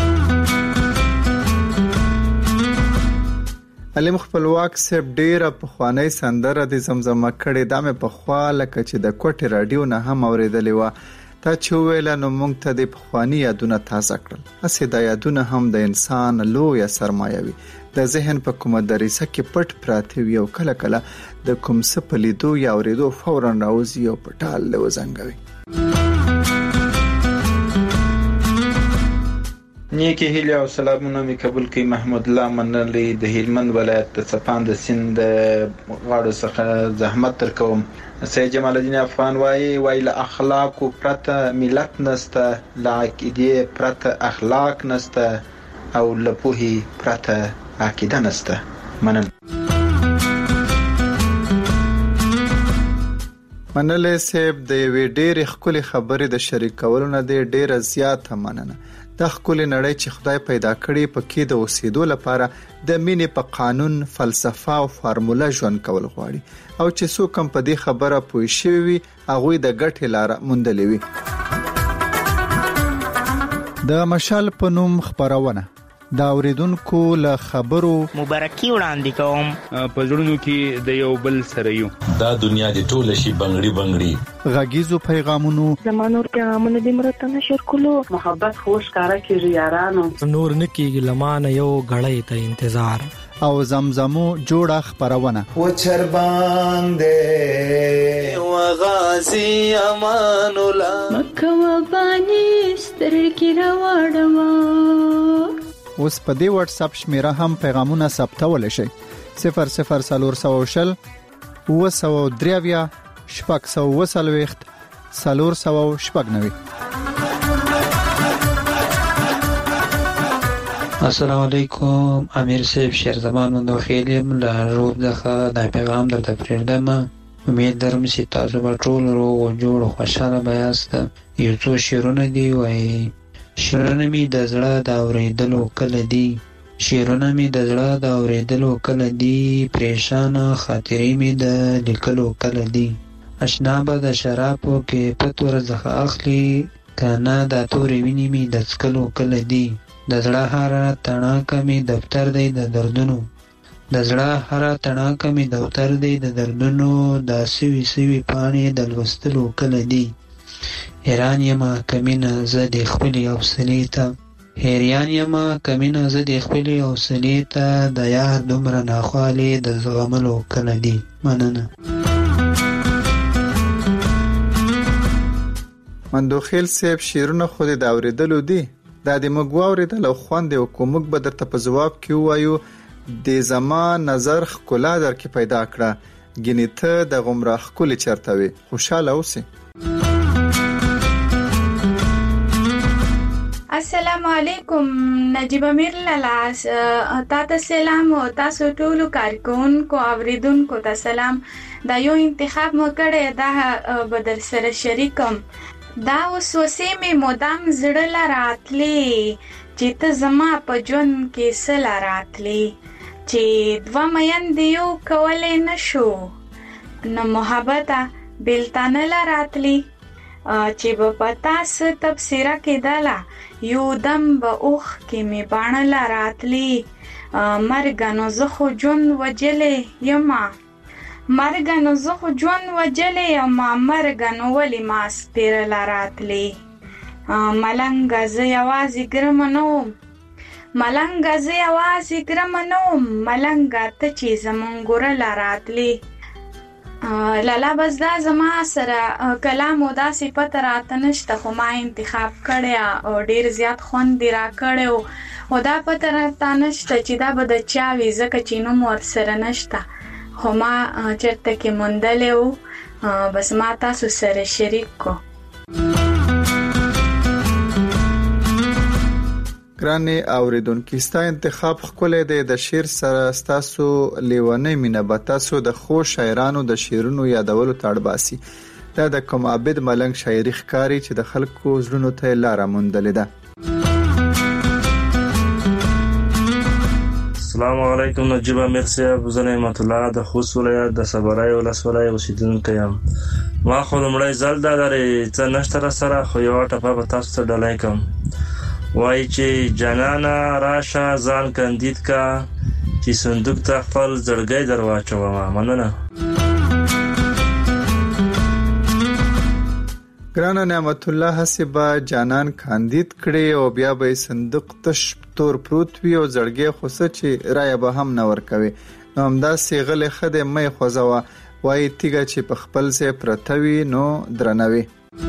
علم خپلواک صاحب ډیره پخوانی سندره د زمزمه کړې دا مې پخوا لکه چې د کوټې رادیو نه هم اوریدلې و. تا چې ویل نو موږ ته د پخوانی یادونه تازه کړل. اسې دا یادونه هم د انسان لویه سرمایه وي، د ذهن په کومه دریڅه کې پټ پراته وي او کله کله د کوم څه په لیدو یا اوریدو فورا راوځي او په ټال له وزنګوي. نیکی هیله او سلامونه می قبول کی. محمود الله منلی د هلمند ولایت د صفان د سیند غاړو څخه زحمت تر کوم. سید جمال الدین افغان وای وای له اخلاق او پرته ملت نسته، له عقیده پرته اخلاق نسته، او له پوهې پرته عقیده نسته. مننه. منلې صاحب د یوې ډېرې ښکلې خبرې د شریکولو نه دی ډېره زیاته مننه. د ښکلې نړۍ چې خدای پیدا کړې پکې د اوسېدو لپاره د مینې په قانون، فلسفه او فارموله ژوند کول غواړي او چې څوک هم په دې خبره پوه شوي وي هغوی د ګټې لاره موندلې وي. د مشال په نوم خپرونه دا اوریدونکو له خبرو مبارکي وړاندې کوم. په زړونو کې د یو بل سره یو دا دنیا د ټوله شي بنگړي بنگړي غږیزو پیغامونو زمانور پیغامونه د مرته نشر کولو محبت خوش کارا کیږي یارانو نور نکیږي لمانه یو غړې ته انتظار او زمزمو جوړه خپرونه و چرباندې و غازی امان الله مکه و بانی سترګې راوړم. اوس په دې واتس اپ شمیره هم پیغامونه ثبتول شي صفر صفر سلور سو شل و سو دریویا شپږ سو وسلويخت سلور سو شپږ نوي. السلام علیکم امیر صاحب شیر زمان مندو خیلیم لحروب دخه دا پیغام در تفریردم. امید درم سی تاسو با ټول رو و جوړ و خوشحاله بیاست. یو څو شیرونه دی وای شیرونه می د زړه د اوریدلو کله دی شیرونه می د زړه د اوریدلو کله دی پریشان خاطرې می د لیکلو کله دی اشنا به د شرابو کې پتور زخه اخلي کنه د تورې ویني می د څکلو کله دی د زړه هر تڼاکه می دفتر دی د دردونو د زړه هر تڼاکه می دفتر دی د دردونو د سوي سوي پانی د لوستلو کله دی حیران یما کمینه زه د خپلې حوصلې ته حیران یما کمینه زه د خپلې حوصلې ته د یار دومره ناخوالې د زغملو کله دی. مننه. مندوخیل صاحب شیرونه خو د اوریدلو دی دا د موږ واوریدل او خوند او کومک به درته په جواب کې وایو د زمان نظر خکلا در کې پیدا کړه ګینه ته د غمراه خکل چرته وي خوشاله اوسې. السلام علیکم نجیب امیر لالا تاسو سلام او تاسو ټول کارکونکو اوریدونکو ته سلام. دا یو انتخاب مو کړی دا بدل سره شریکم دا وسوسې می مودام زړه لراتلې چې ته زما په ژوند کې سلا راتلې چې دوا مېن دیو کولې نشو نو محبت بلتانه لراتلې چې په پتا س تفسیره کېدله یو دم به اوخ کې می باڼه لراتلې مرګ نو زه خو جون وجلې یما مرګ نو زه خو جون وجلې یما مرګ نو ولې ما سپیر لراتلې ملنګ زه یوازې ګرم نو ملنګ زه یوازې ګرم نو ملنګ ته چې زمون ګور لراتلې لالا بس دا زما سره کلام او دا صفت راتنشته خو ما انتخاب کړی او ډیر زیات خوند دی را کړو او دا پته راتنشته چې دا به د چا وی زکه چې نو مور سره نشته خو ما چرته کې مندلې بس ما تاسو سره شریک کو. ګرانې اوریدونکو ستا انتخاب خپل دی د شعر سره ستاسو لیوانې مینه به تاسو د خو شاعرانو د شعرونو یادولو تړباسي دا د کوم عابد ملنګ شاعري ښکاری چې د خلکو زړونو ته لاره موندلې ده. السلام علیکم نجیب امیر صاحب زه نعمت الله د خوست ولایت د صبرای ولسوالۍ اوسیدونکی یم. ما خو لومړی ځل دا لري څه نشته را سره خو یو ټپه به تاسو ته ډالۍ کوم وای چې جانانا راشه ځان کندید کا چې صندوق ته خپل زړګی درواچوم. مننه. ګرانه نعمت الله حسبا جانان کاندید کړي او بیا به صندوق تش تور پروت وي او زړګي خوسه چې رای به هم نه ور کوي نو همدا سیغله خده مې خوځوا وای تیګه چې په خپل ځای پرتوي نو درنوي.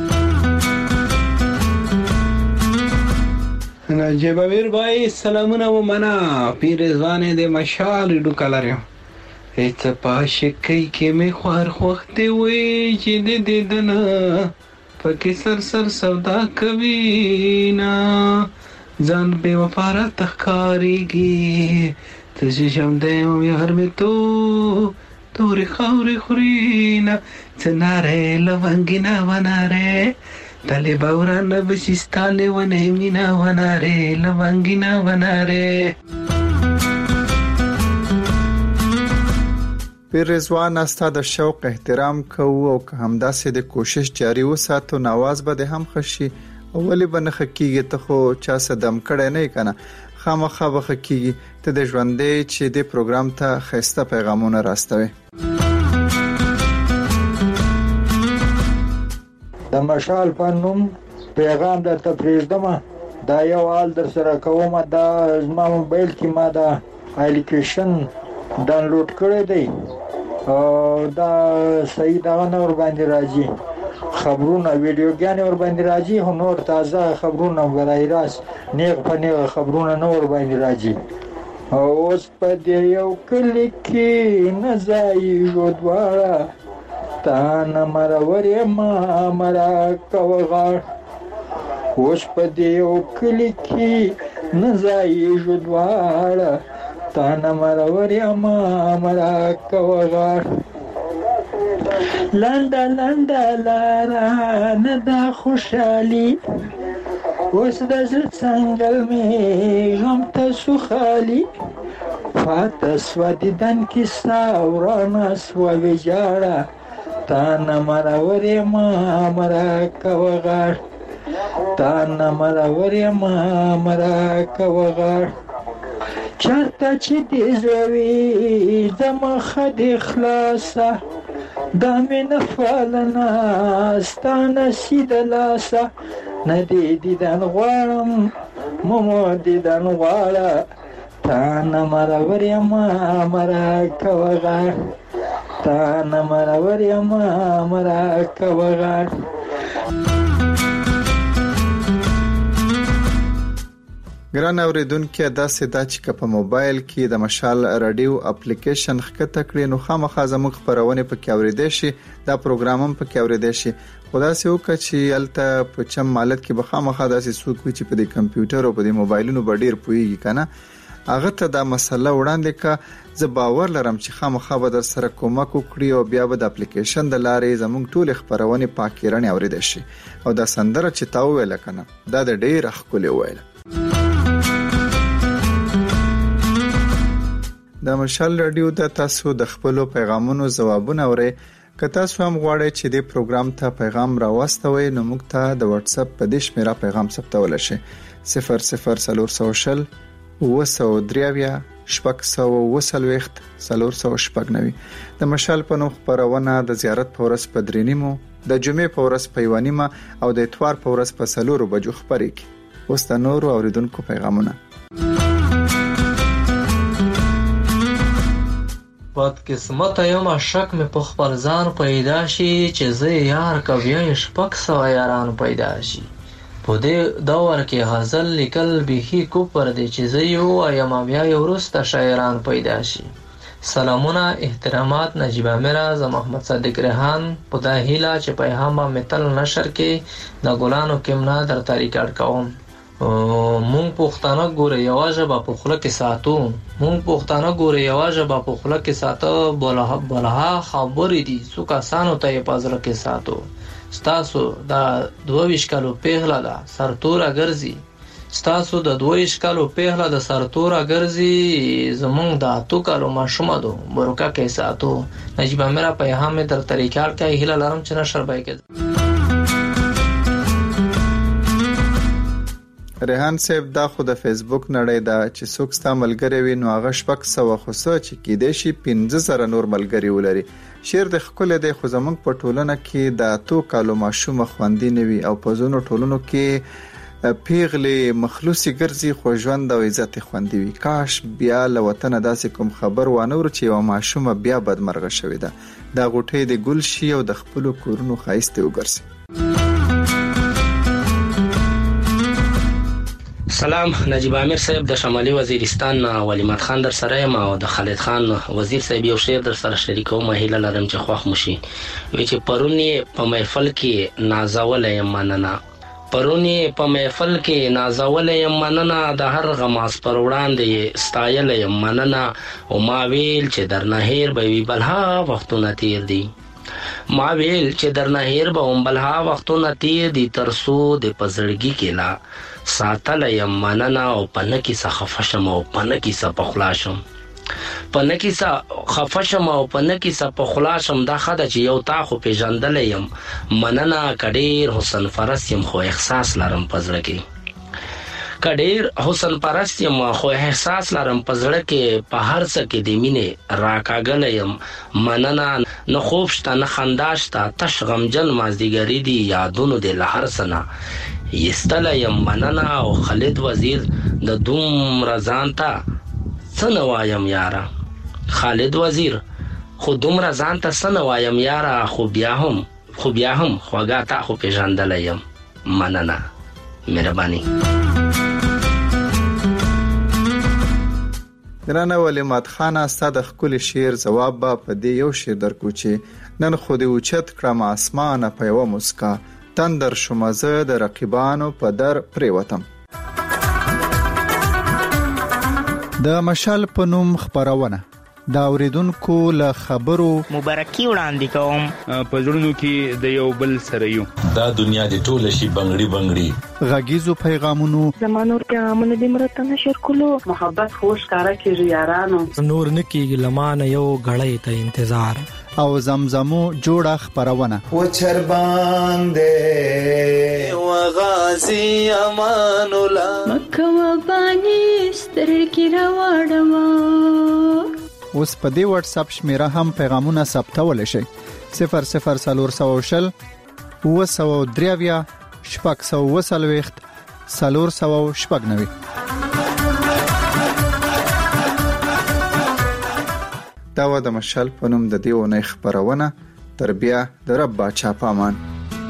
نجیب امیر بھائی سلامونه و منا پیر ځوانې د مشال ډو کلریو هیڅ پاشکې کې می خوار خوخته وي چې د دې دنا پکې سر سر سودا کوي نا ځان به وفاره تخکاریږي ته چې شم دې یار مې تو تورې خاورې خوري نه څه نارې لونګینه ونارې تلې به ورانه بشي ستا لیونۍ مینه ونارې لونګینه ونارې. پیر رضوان استا د شوق احترام کوو او که همداسې د کوشش جاری وساتو نواز به د هم خشي او ولی به نه خکیږي ته خو چا صدم کړی نه کنه خامخا به خکیږي ته د ژوندې چې د پروګرام ته خسته پیغامونه راستوي. د مشال په نوم پیغام در تفریدم دا یو حال در سره کوم دا زما موبایل کې ما دا اپلیکیشن ډاونلوډ کړی دی او دا صحیح دا نه ور باندې راځي خبرونه ویډیوګانې ور باندې راځي هو نور تازه خبرونه ورای راس نیغ په نیغ خبرونه نور باندې راځي او اوس په دې یو کلی کې نه ځای یو دواړه تا نه مرورې ما مرا کوغار اوس په دې یو کلی کې نه ځای یو دواړه تا نه مرورې ما مرا کوغار لنډه لنډه لاره نه دا خوشحالي اوس د زړه څنګل مې غم ته سو خالي پاته سوه دیدن کیسه ورانه سوه ویجاړه تا نه مرورې ما مرا کوغار تا نه مرورې ما مرا کوغار چرته چې دې زوي زما خدای خلاصه دا مې نه فالنه ستانه سید لاسه نه دې دیدن غواړم ممو دیدن غواړه تا نه مرورې ما مرا کوغار تا نه مرورې ما مرا کوغار. ګران اوریدونکو داسې دا چې په موبایل کې د مشال رادیو اپلیکیشن ښکته کړئ نو خامخا زموږ خبرونه پکې اوریدئ شي دا پروګرام هم پکې اوریدئ شي خدا سه وکړي چې الته په چم مالت کې به خامخا داسې سوق وي چې په دې کمپیوټر او په دې موبایلونو باندې پويږي کنه هغه ته دا مسله وړاندې کا زه باور لرم چې خامخا به در سره کومک وکړي او بیا به د اپلیکیشن د لارې زموږ ټول خبرونه پاکي رڼا اوریدئ شي او دا سندره چې تاو ویل کنه دا د ډېر خپل ویل. د مشال رادیو د تاسو د خپل پیغامونو ځوابونه اورئ که تاسو هم غواړئ چې د پروګرام ته پیغام راوستوئ نو موږ ته د واتس اپ په دې شمیره پیغام ثبتول شي صفر صفر صفر صفر وسو دریاویا شپږ سو وسلويخت صفر صفر شپږ نوي د مشال په نوم خبرونه د زیارت په ورځ په درینیمو د جمعې په ورځ په یوانیمه او د اتوار په ورځ په سلورو بجو خبرې کی اوس د نورو اوریدونکو پیغامونه. بد قسمت یم شک مې په خپل ځان پیدا شي چې زه یار کوي شپک سو یاران پیدا شي په دې دور کې غزل لیکل به کو پر دې چې زه یو یم بیا یو ورسته شاعران پیدا شي. سلامونه احترامات نجیب امیر اعظم محمد صادق ریحان په داهیلا چې پیغام متل نشر کې د ګلانو کمنا در طریقې کوم مونږ پښتانه ګوره یوازې با په خله کې ساتو مونږ پښتانه ګوره یوازې با په خله کې ساتو بلها بلها خبرې دي څو کسانو ته په ځل کې ساتو ستاسو دا دوه کالو پیغله ده سرتوره ګرځي ستاسو د دوه کالو پیغله د سرتوره ګرځي زمونږ د اتو کالو ماشومه دو برکه کې ساتو. نجیب امیر په هم در طریقې کې هله لرم چې نشر بای کې. ریحان صاحب دا خو د فیسبوک نړۍ دا چې څوک ستا ملګری وي نو هغه شپږ سوه خو څه چې کېدای شي پنځه زره نور ملګري ولري. شعر د ښکلی دی خو زموږ په ټولنه کې د اتو کالو ماشومه خوندي نه وي او په ځینو ټولنو کې پیغلې مخلوصي ګرځي خو ژوند او عزت خوندي وي. کاش بیا له وطن داسې کوم خبر وانه ور چې یو ماشومه بیا بدمرغه شوې ده دا غوټې د ګل شي او د خپل کورونو خایسته وګرځي. سلام نجیب امیر صاحب د شمالي وزیرستان ولیمت خان در سره یم او د خالد خان وزیر صاحب یو شعر در سره شریکوم هیله لرم چې خوښ مشي وی چې پرونی په محفل کې نازول یم مننه پرونی په محفل کې نازولې یم مننه د هر غماس پر وړاندې ستایلې یم مننه او ما ویل چې درنه هیر به وي بلها وختونه تیر دي ما ویل چې درنه هیر به هم بلها وختونه تیر دي تر څو د په زړګي کې لا ساتلی یم مننه او په نه کیسه خفه شم او په نه کیسه په خوله شم په نه کیسه خفه شم او په نه کیسه په خوله شم دا ښه ده چې یو تا خو پېژندلی یم مننه که ډېر حسن پرست یم خو احساس لرم په زړه کې که ډېر حسن پرست یم خو احساس لرم په زړه کې په هر څه کې د مینې راکاږلی یم مننه نه خوب شته نه خندا شته تش غمجن مازدیګري دي یادونو د له هر څه نه ایستلی یم مننه او خالد وزیر د دومره ځان ته څه نه وایم یاره خالد وزیر خو دومره ځان ته څه نه وایم یاره خو بیا هم خو بیا هم خوږه تا خو پېژندلی یم مننه مهرباني ګرانه ولیمات خانه ستا د ښکلي شعر ځواب به په دې یو شعر درکو چې نن خو دې اوچت کړم اسمانه په یوه مسکا تندر شومه زه د رقیبانو په در پرېوتم. د مشال په نوم خپرونه دا اوریدونکو له خبرو مبارکي وړاندې کوم په زړونو کې د یو بل سره یو دا دنیا د ټوله شي بنگړي بنگړي غږیزو پیغامونو زمانور پیغامونه د مرته نشر کولو محبت خوش کارا کیږي یارانو نور نکیږي لمانه یو غړې ته انتظار او زمزمو جوړه خپرونه و چرباندې و غازی امان الله مکه و بانی سترګې راوړم. اوس په دې واتس اپ شمیره هم پیغامونه ثبتول شي صفر صفر سلور سو شل و سو دریویا شپږ سو وسلويخت سلور سو شپږ نوي. دا و د مشال په نوم د دې ونې خبرونه تر بیا د رب باچا پامان.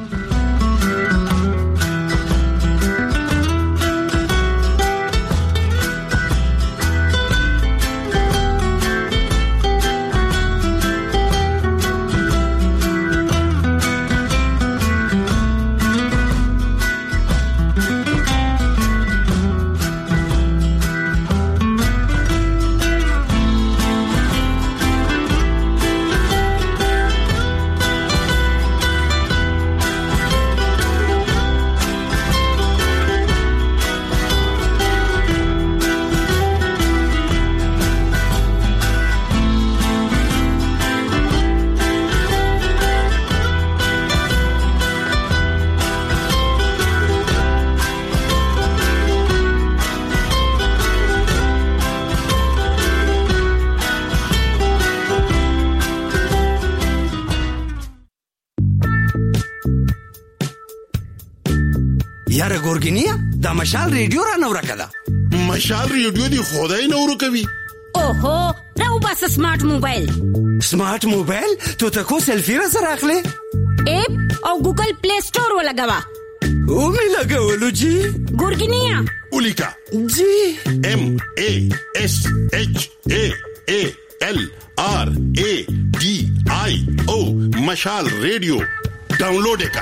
یاره ګورګینیا دا مشال ریډیو را نو راکړه. مشال ریډیو دی خدای نو کوي. اوهو راو بس سمارټ موبایل. سمارټ موبایل ته تاسو سلفي را سره اخلي اپ او ګوګل پلی سٹور ولګوا او می لګولو جی ګورګینیا ولیکا جی ام ا اس اچ ا ا ال ار ا ډي آی او مشال ریډیو ډاونلوډ کا.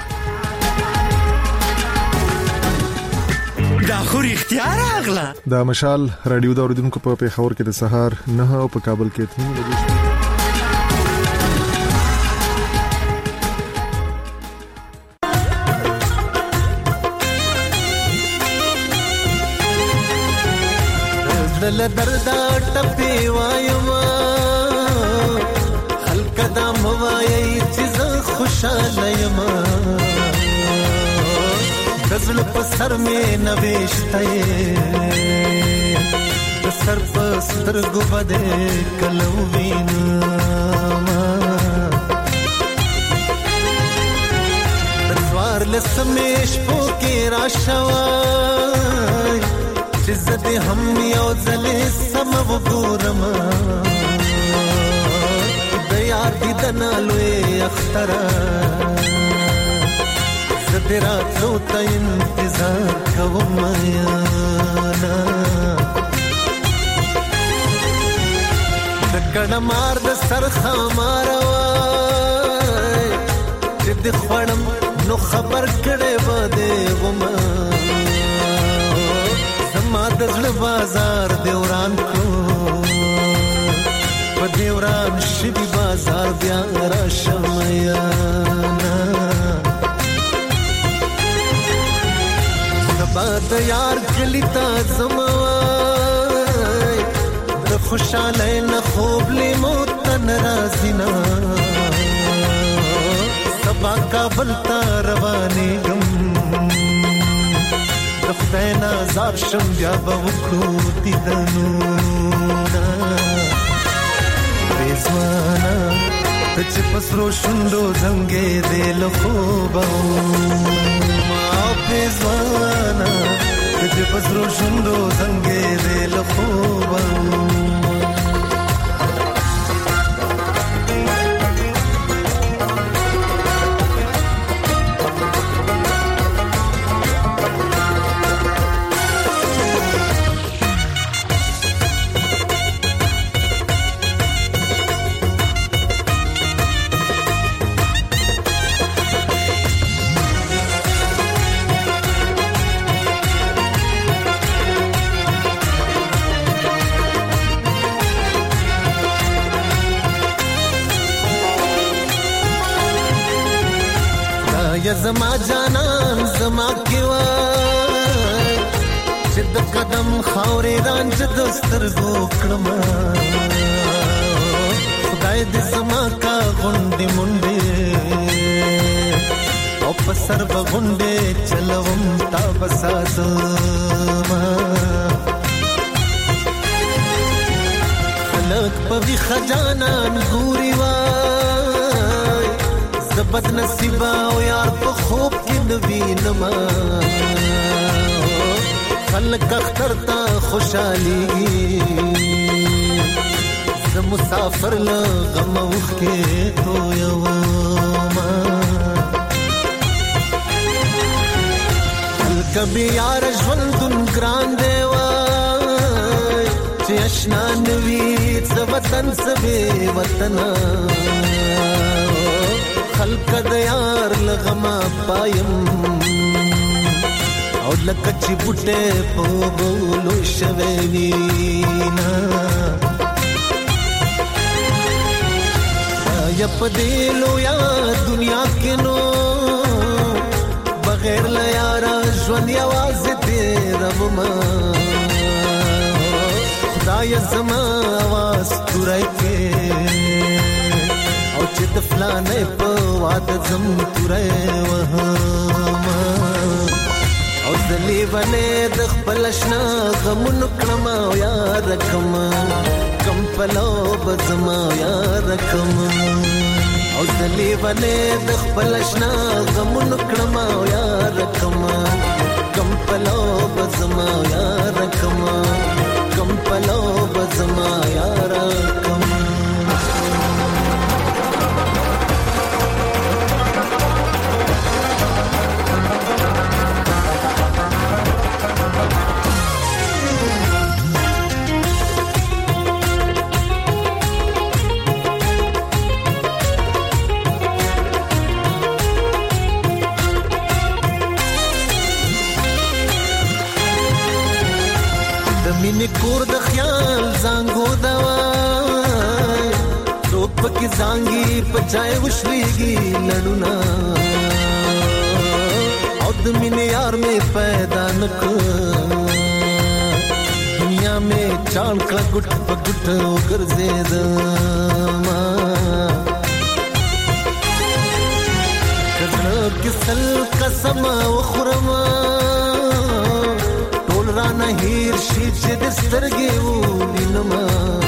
دا خو اختیار اغلا دا مشال رادیو دا اوریدونکو په پیښور کې د سهار نه او په کابل کې تنو لګي. دل درد ټپي وایم خلک دا موایي چې خوشاله یم غزل په سر مې نوښته د سر په سترګو باندې کلو وینم د څوار لسمې شپو کې راشوي چې زه دې هم یو ځلې سم وګورم د یار دیدن لوی اختره तेरा चौथा इंतजार कब मयाना दकड़ मार द सर खामारवा जिद खड़म नो نو خبر کړه و دې وما زما د زړه بازار دیوران کو په دیوران شي بازار بیا را شمیانا سبا د یار کلی تا زما د خوشاله نه خوب لی موت نرازینا سبا کابل تا رواني غم د خدای نازار شم بیا به وکړو دیدنو ریزوانا ته چې پسرو شوندو زنګې دې له خوبه ما ریزوانا ته چې پسرو شوندو زنګې دې له خوبه یا زما جانان زما کیوای چې د قدم خاورې رانج دستر گو کړم خدای دې زما کا غونډې مونډې او په سر بغونډې چلوم تا بساتما خلق په وی خجانان ګوري وای زبد نصیبا او یار په خوب کې نوی نما خلق اختر تا خوشحالی ز مسافر لا غم وخ کې تو یو ما کبي یار ژوندون ګران دی وای چې آشنا نوی ز وطن سبه وطن خلق د یار لغما پایم او لکه چې بوټه په بولو شوي وینا یا په دلو یا دنیا کې نو بغیر لا یارا ژوند یوازې دې رب ما خدای زما आवाज تورای کې او چې د فلانې په واده زم تورې وهما او دلی ونه د خپل شنا غمون کړم او یار کم کم پلو بزما یار کم او دلی ونه د خپل شنا غمون کړم او یار کم کم پلو بزما یار کم کم پلو بزما یار کم مینې کور د خیال زنګو دوای څوک پکې زنګي پچای وشلېږي لړونه او د مینې یار مې پیدا نکړ دنیا مې چاڼ کړه ګټ په ګټ وګرځېدما کزړه کې سل قسم وخورم رانا هیر شي چې د سترګې وینما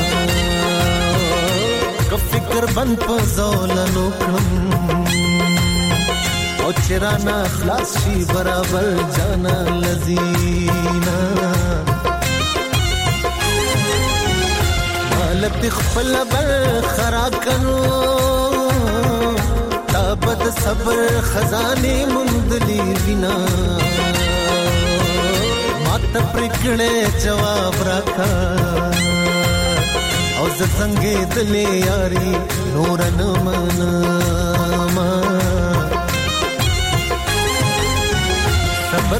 که فکر بند په زولنو کړم او چې رانا خلاص شي برابر جانا لذینا مالب خپل بر خراب کنو تابد صبر خزانه مندلی وینا ماته پرکړې جواب راکا او زه څنګه دلې یاري نور نه منا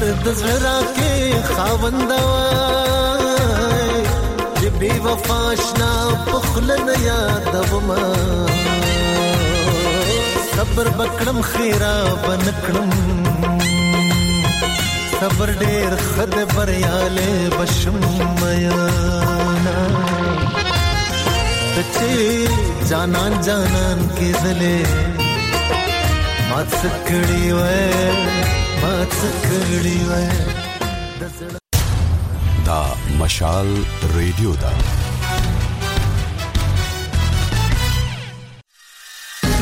د زړه کې خاوند وای چې بي وفا شنا پخل نه یادوم صبر بکړم خیرا بنکړم صبر ډېر خد بریاله بشم میانا تچې جانان جانان کې دلې مات سکړی وای مات سکړی وای دا مشال ریډیو دا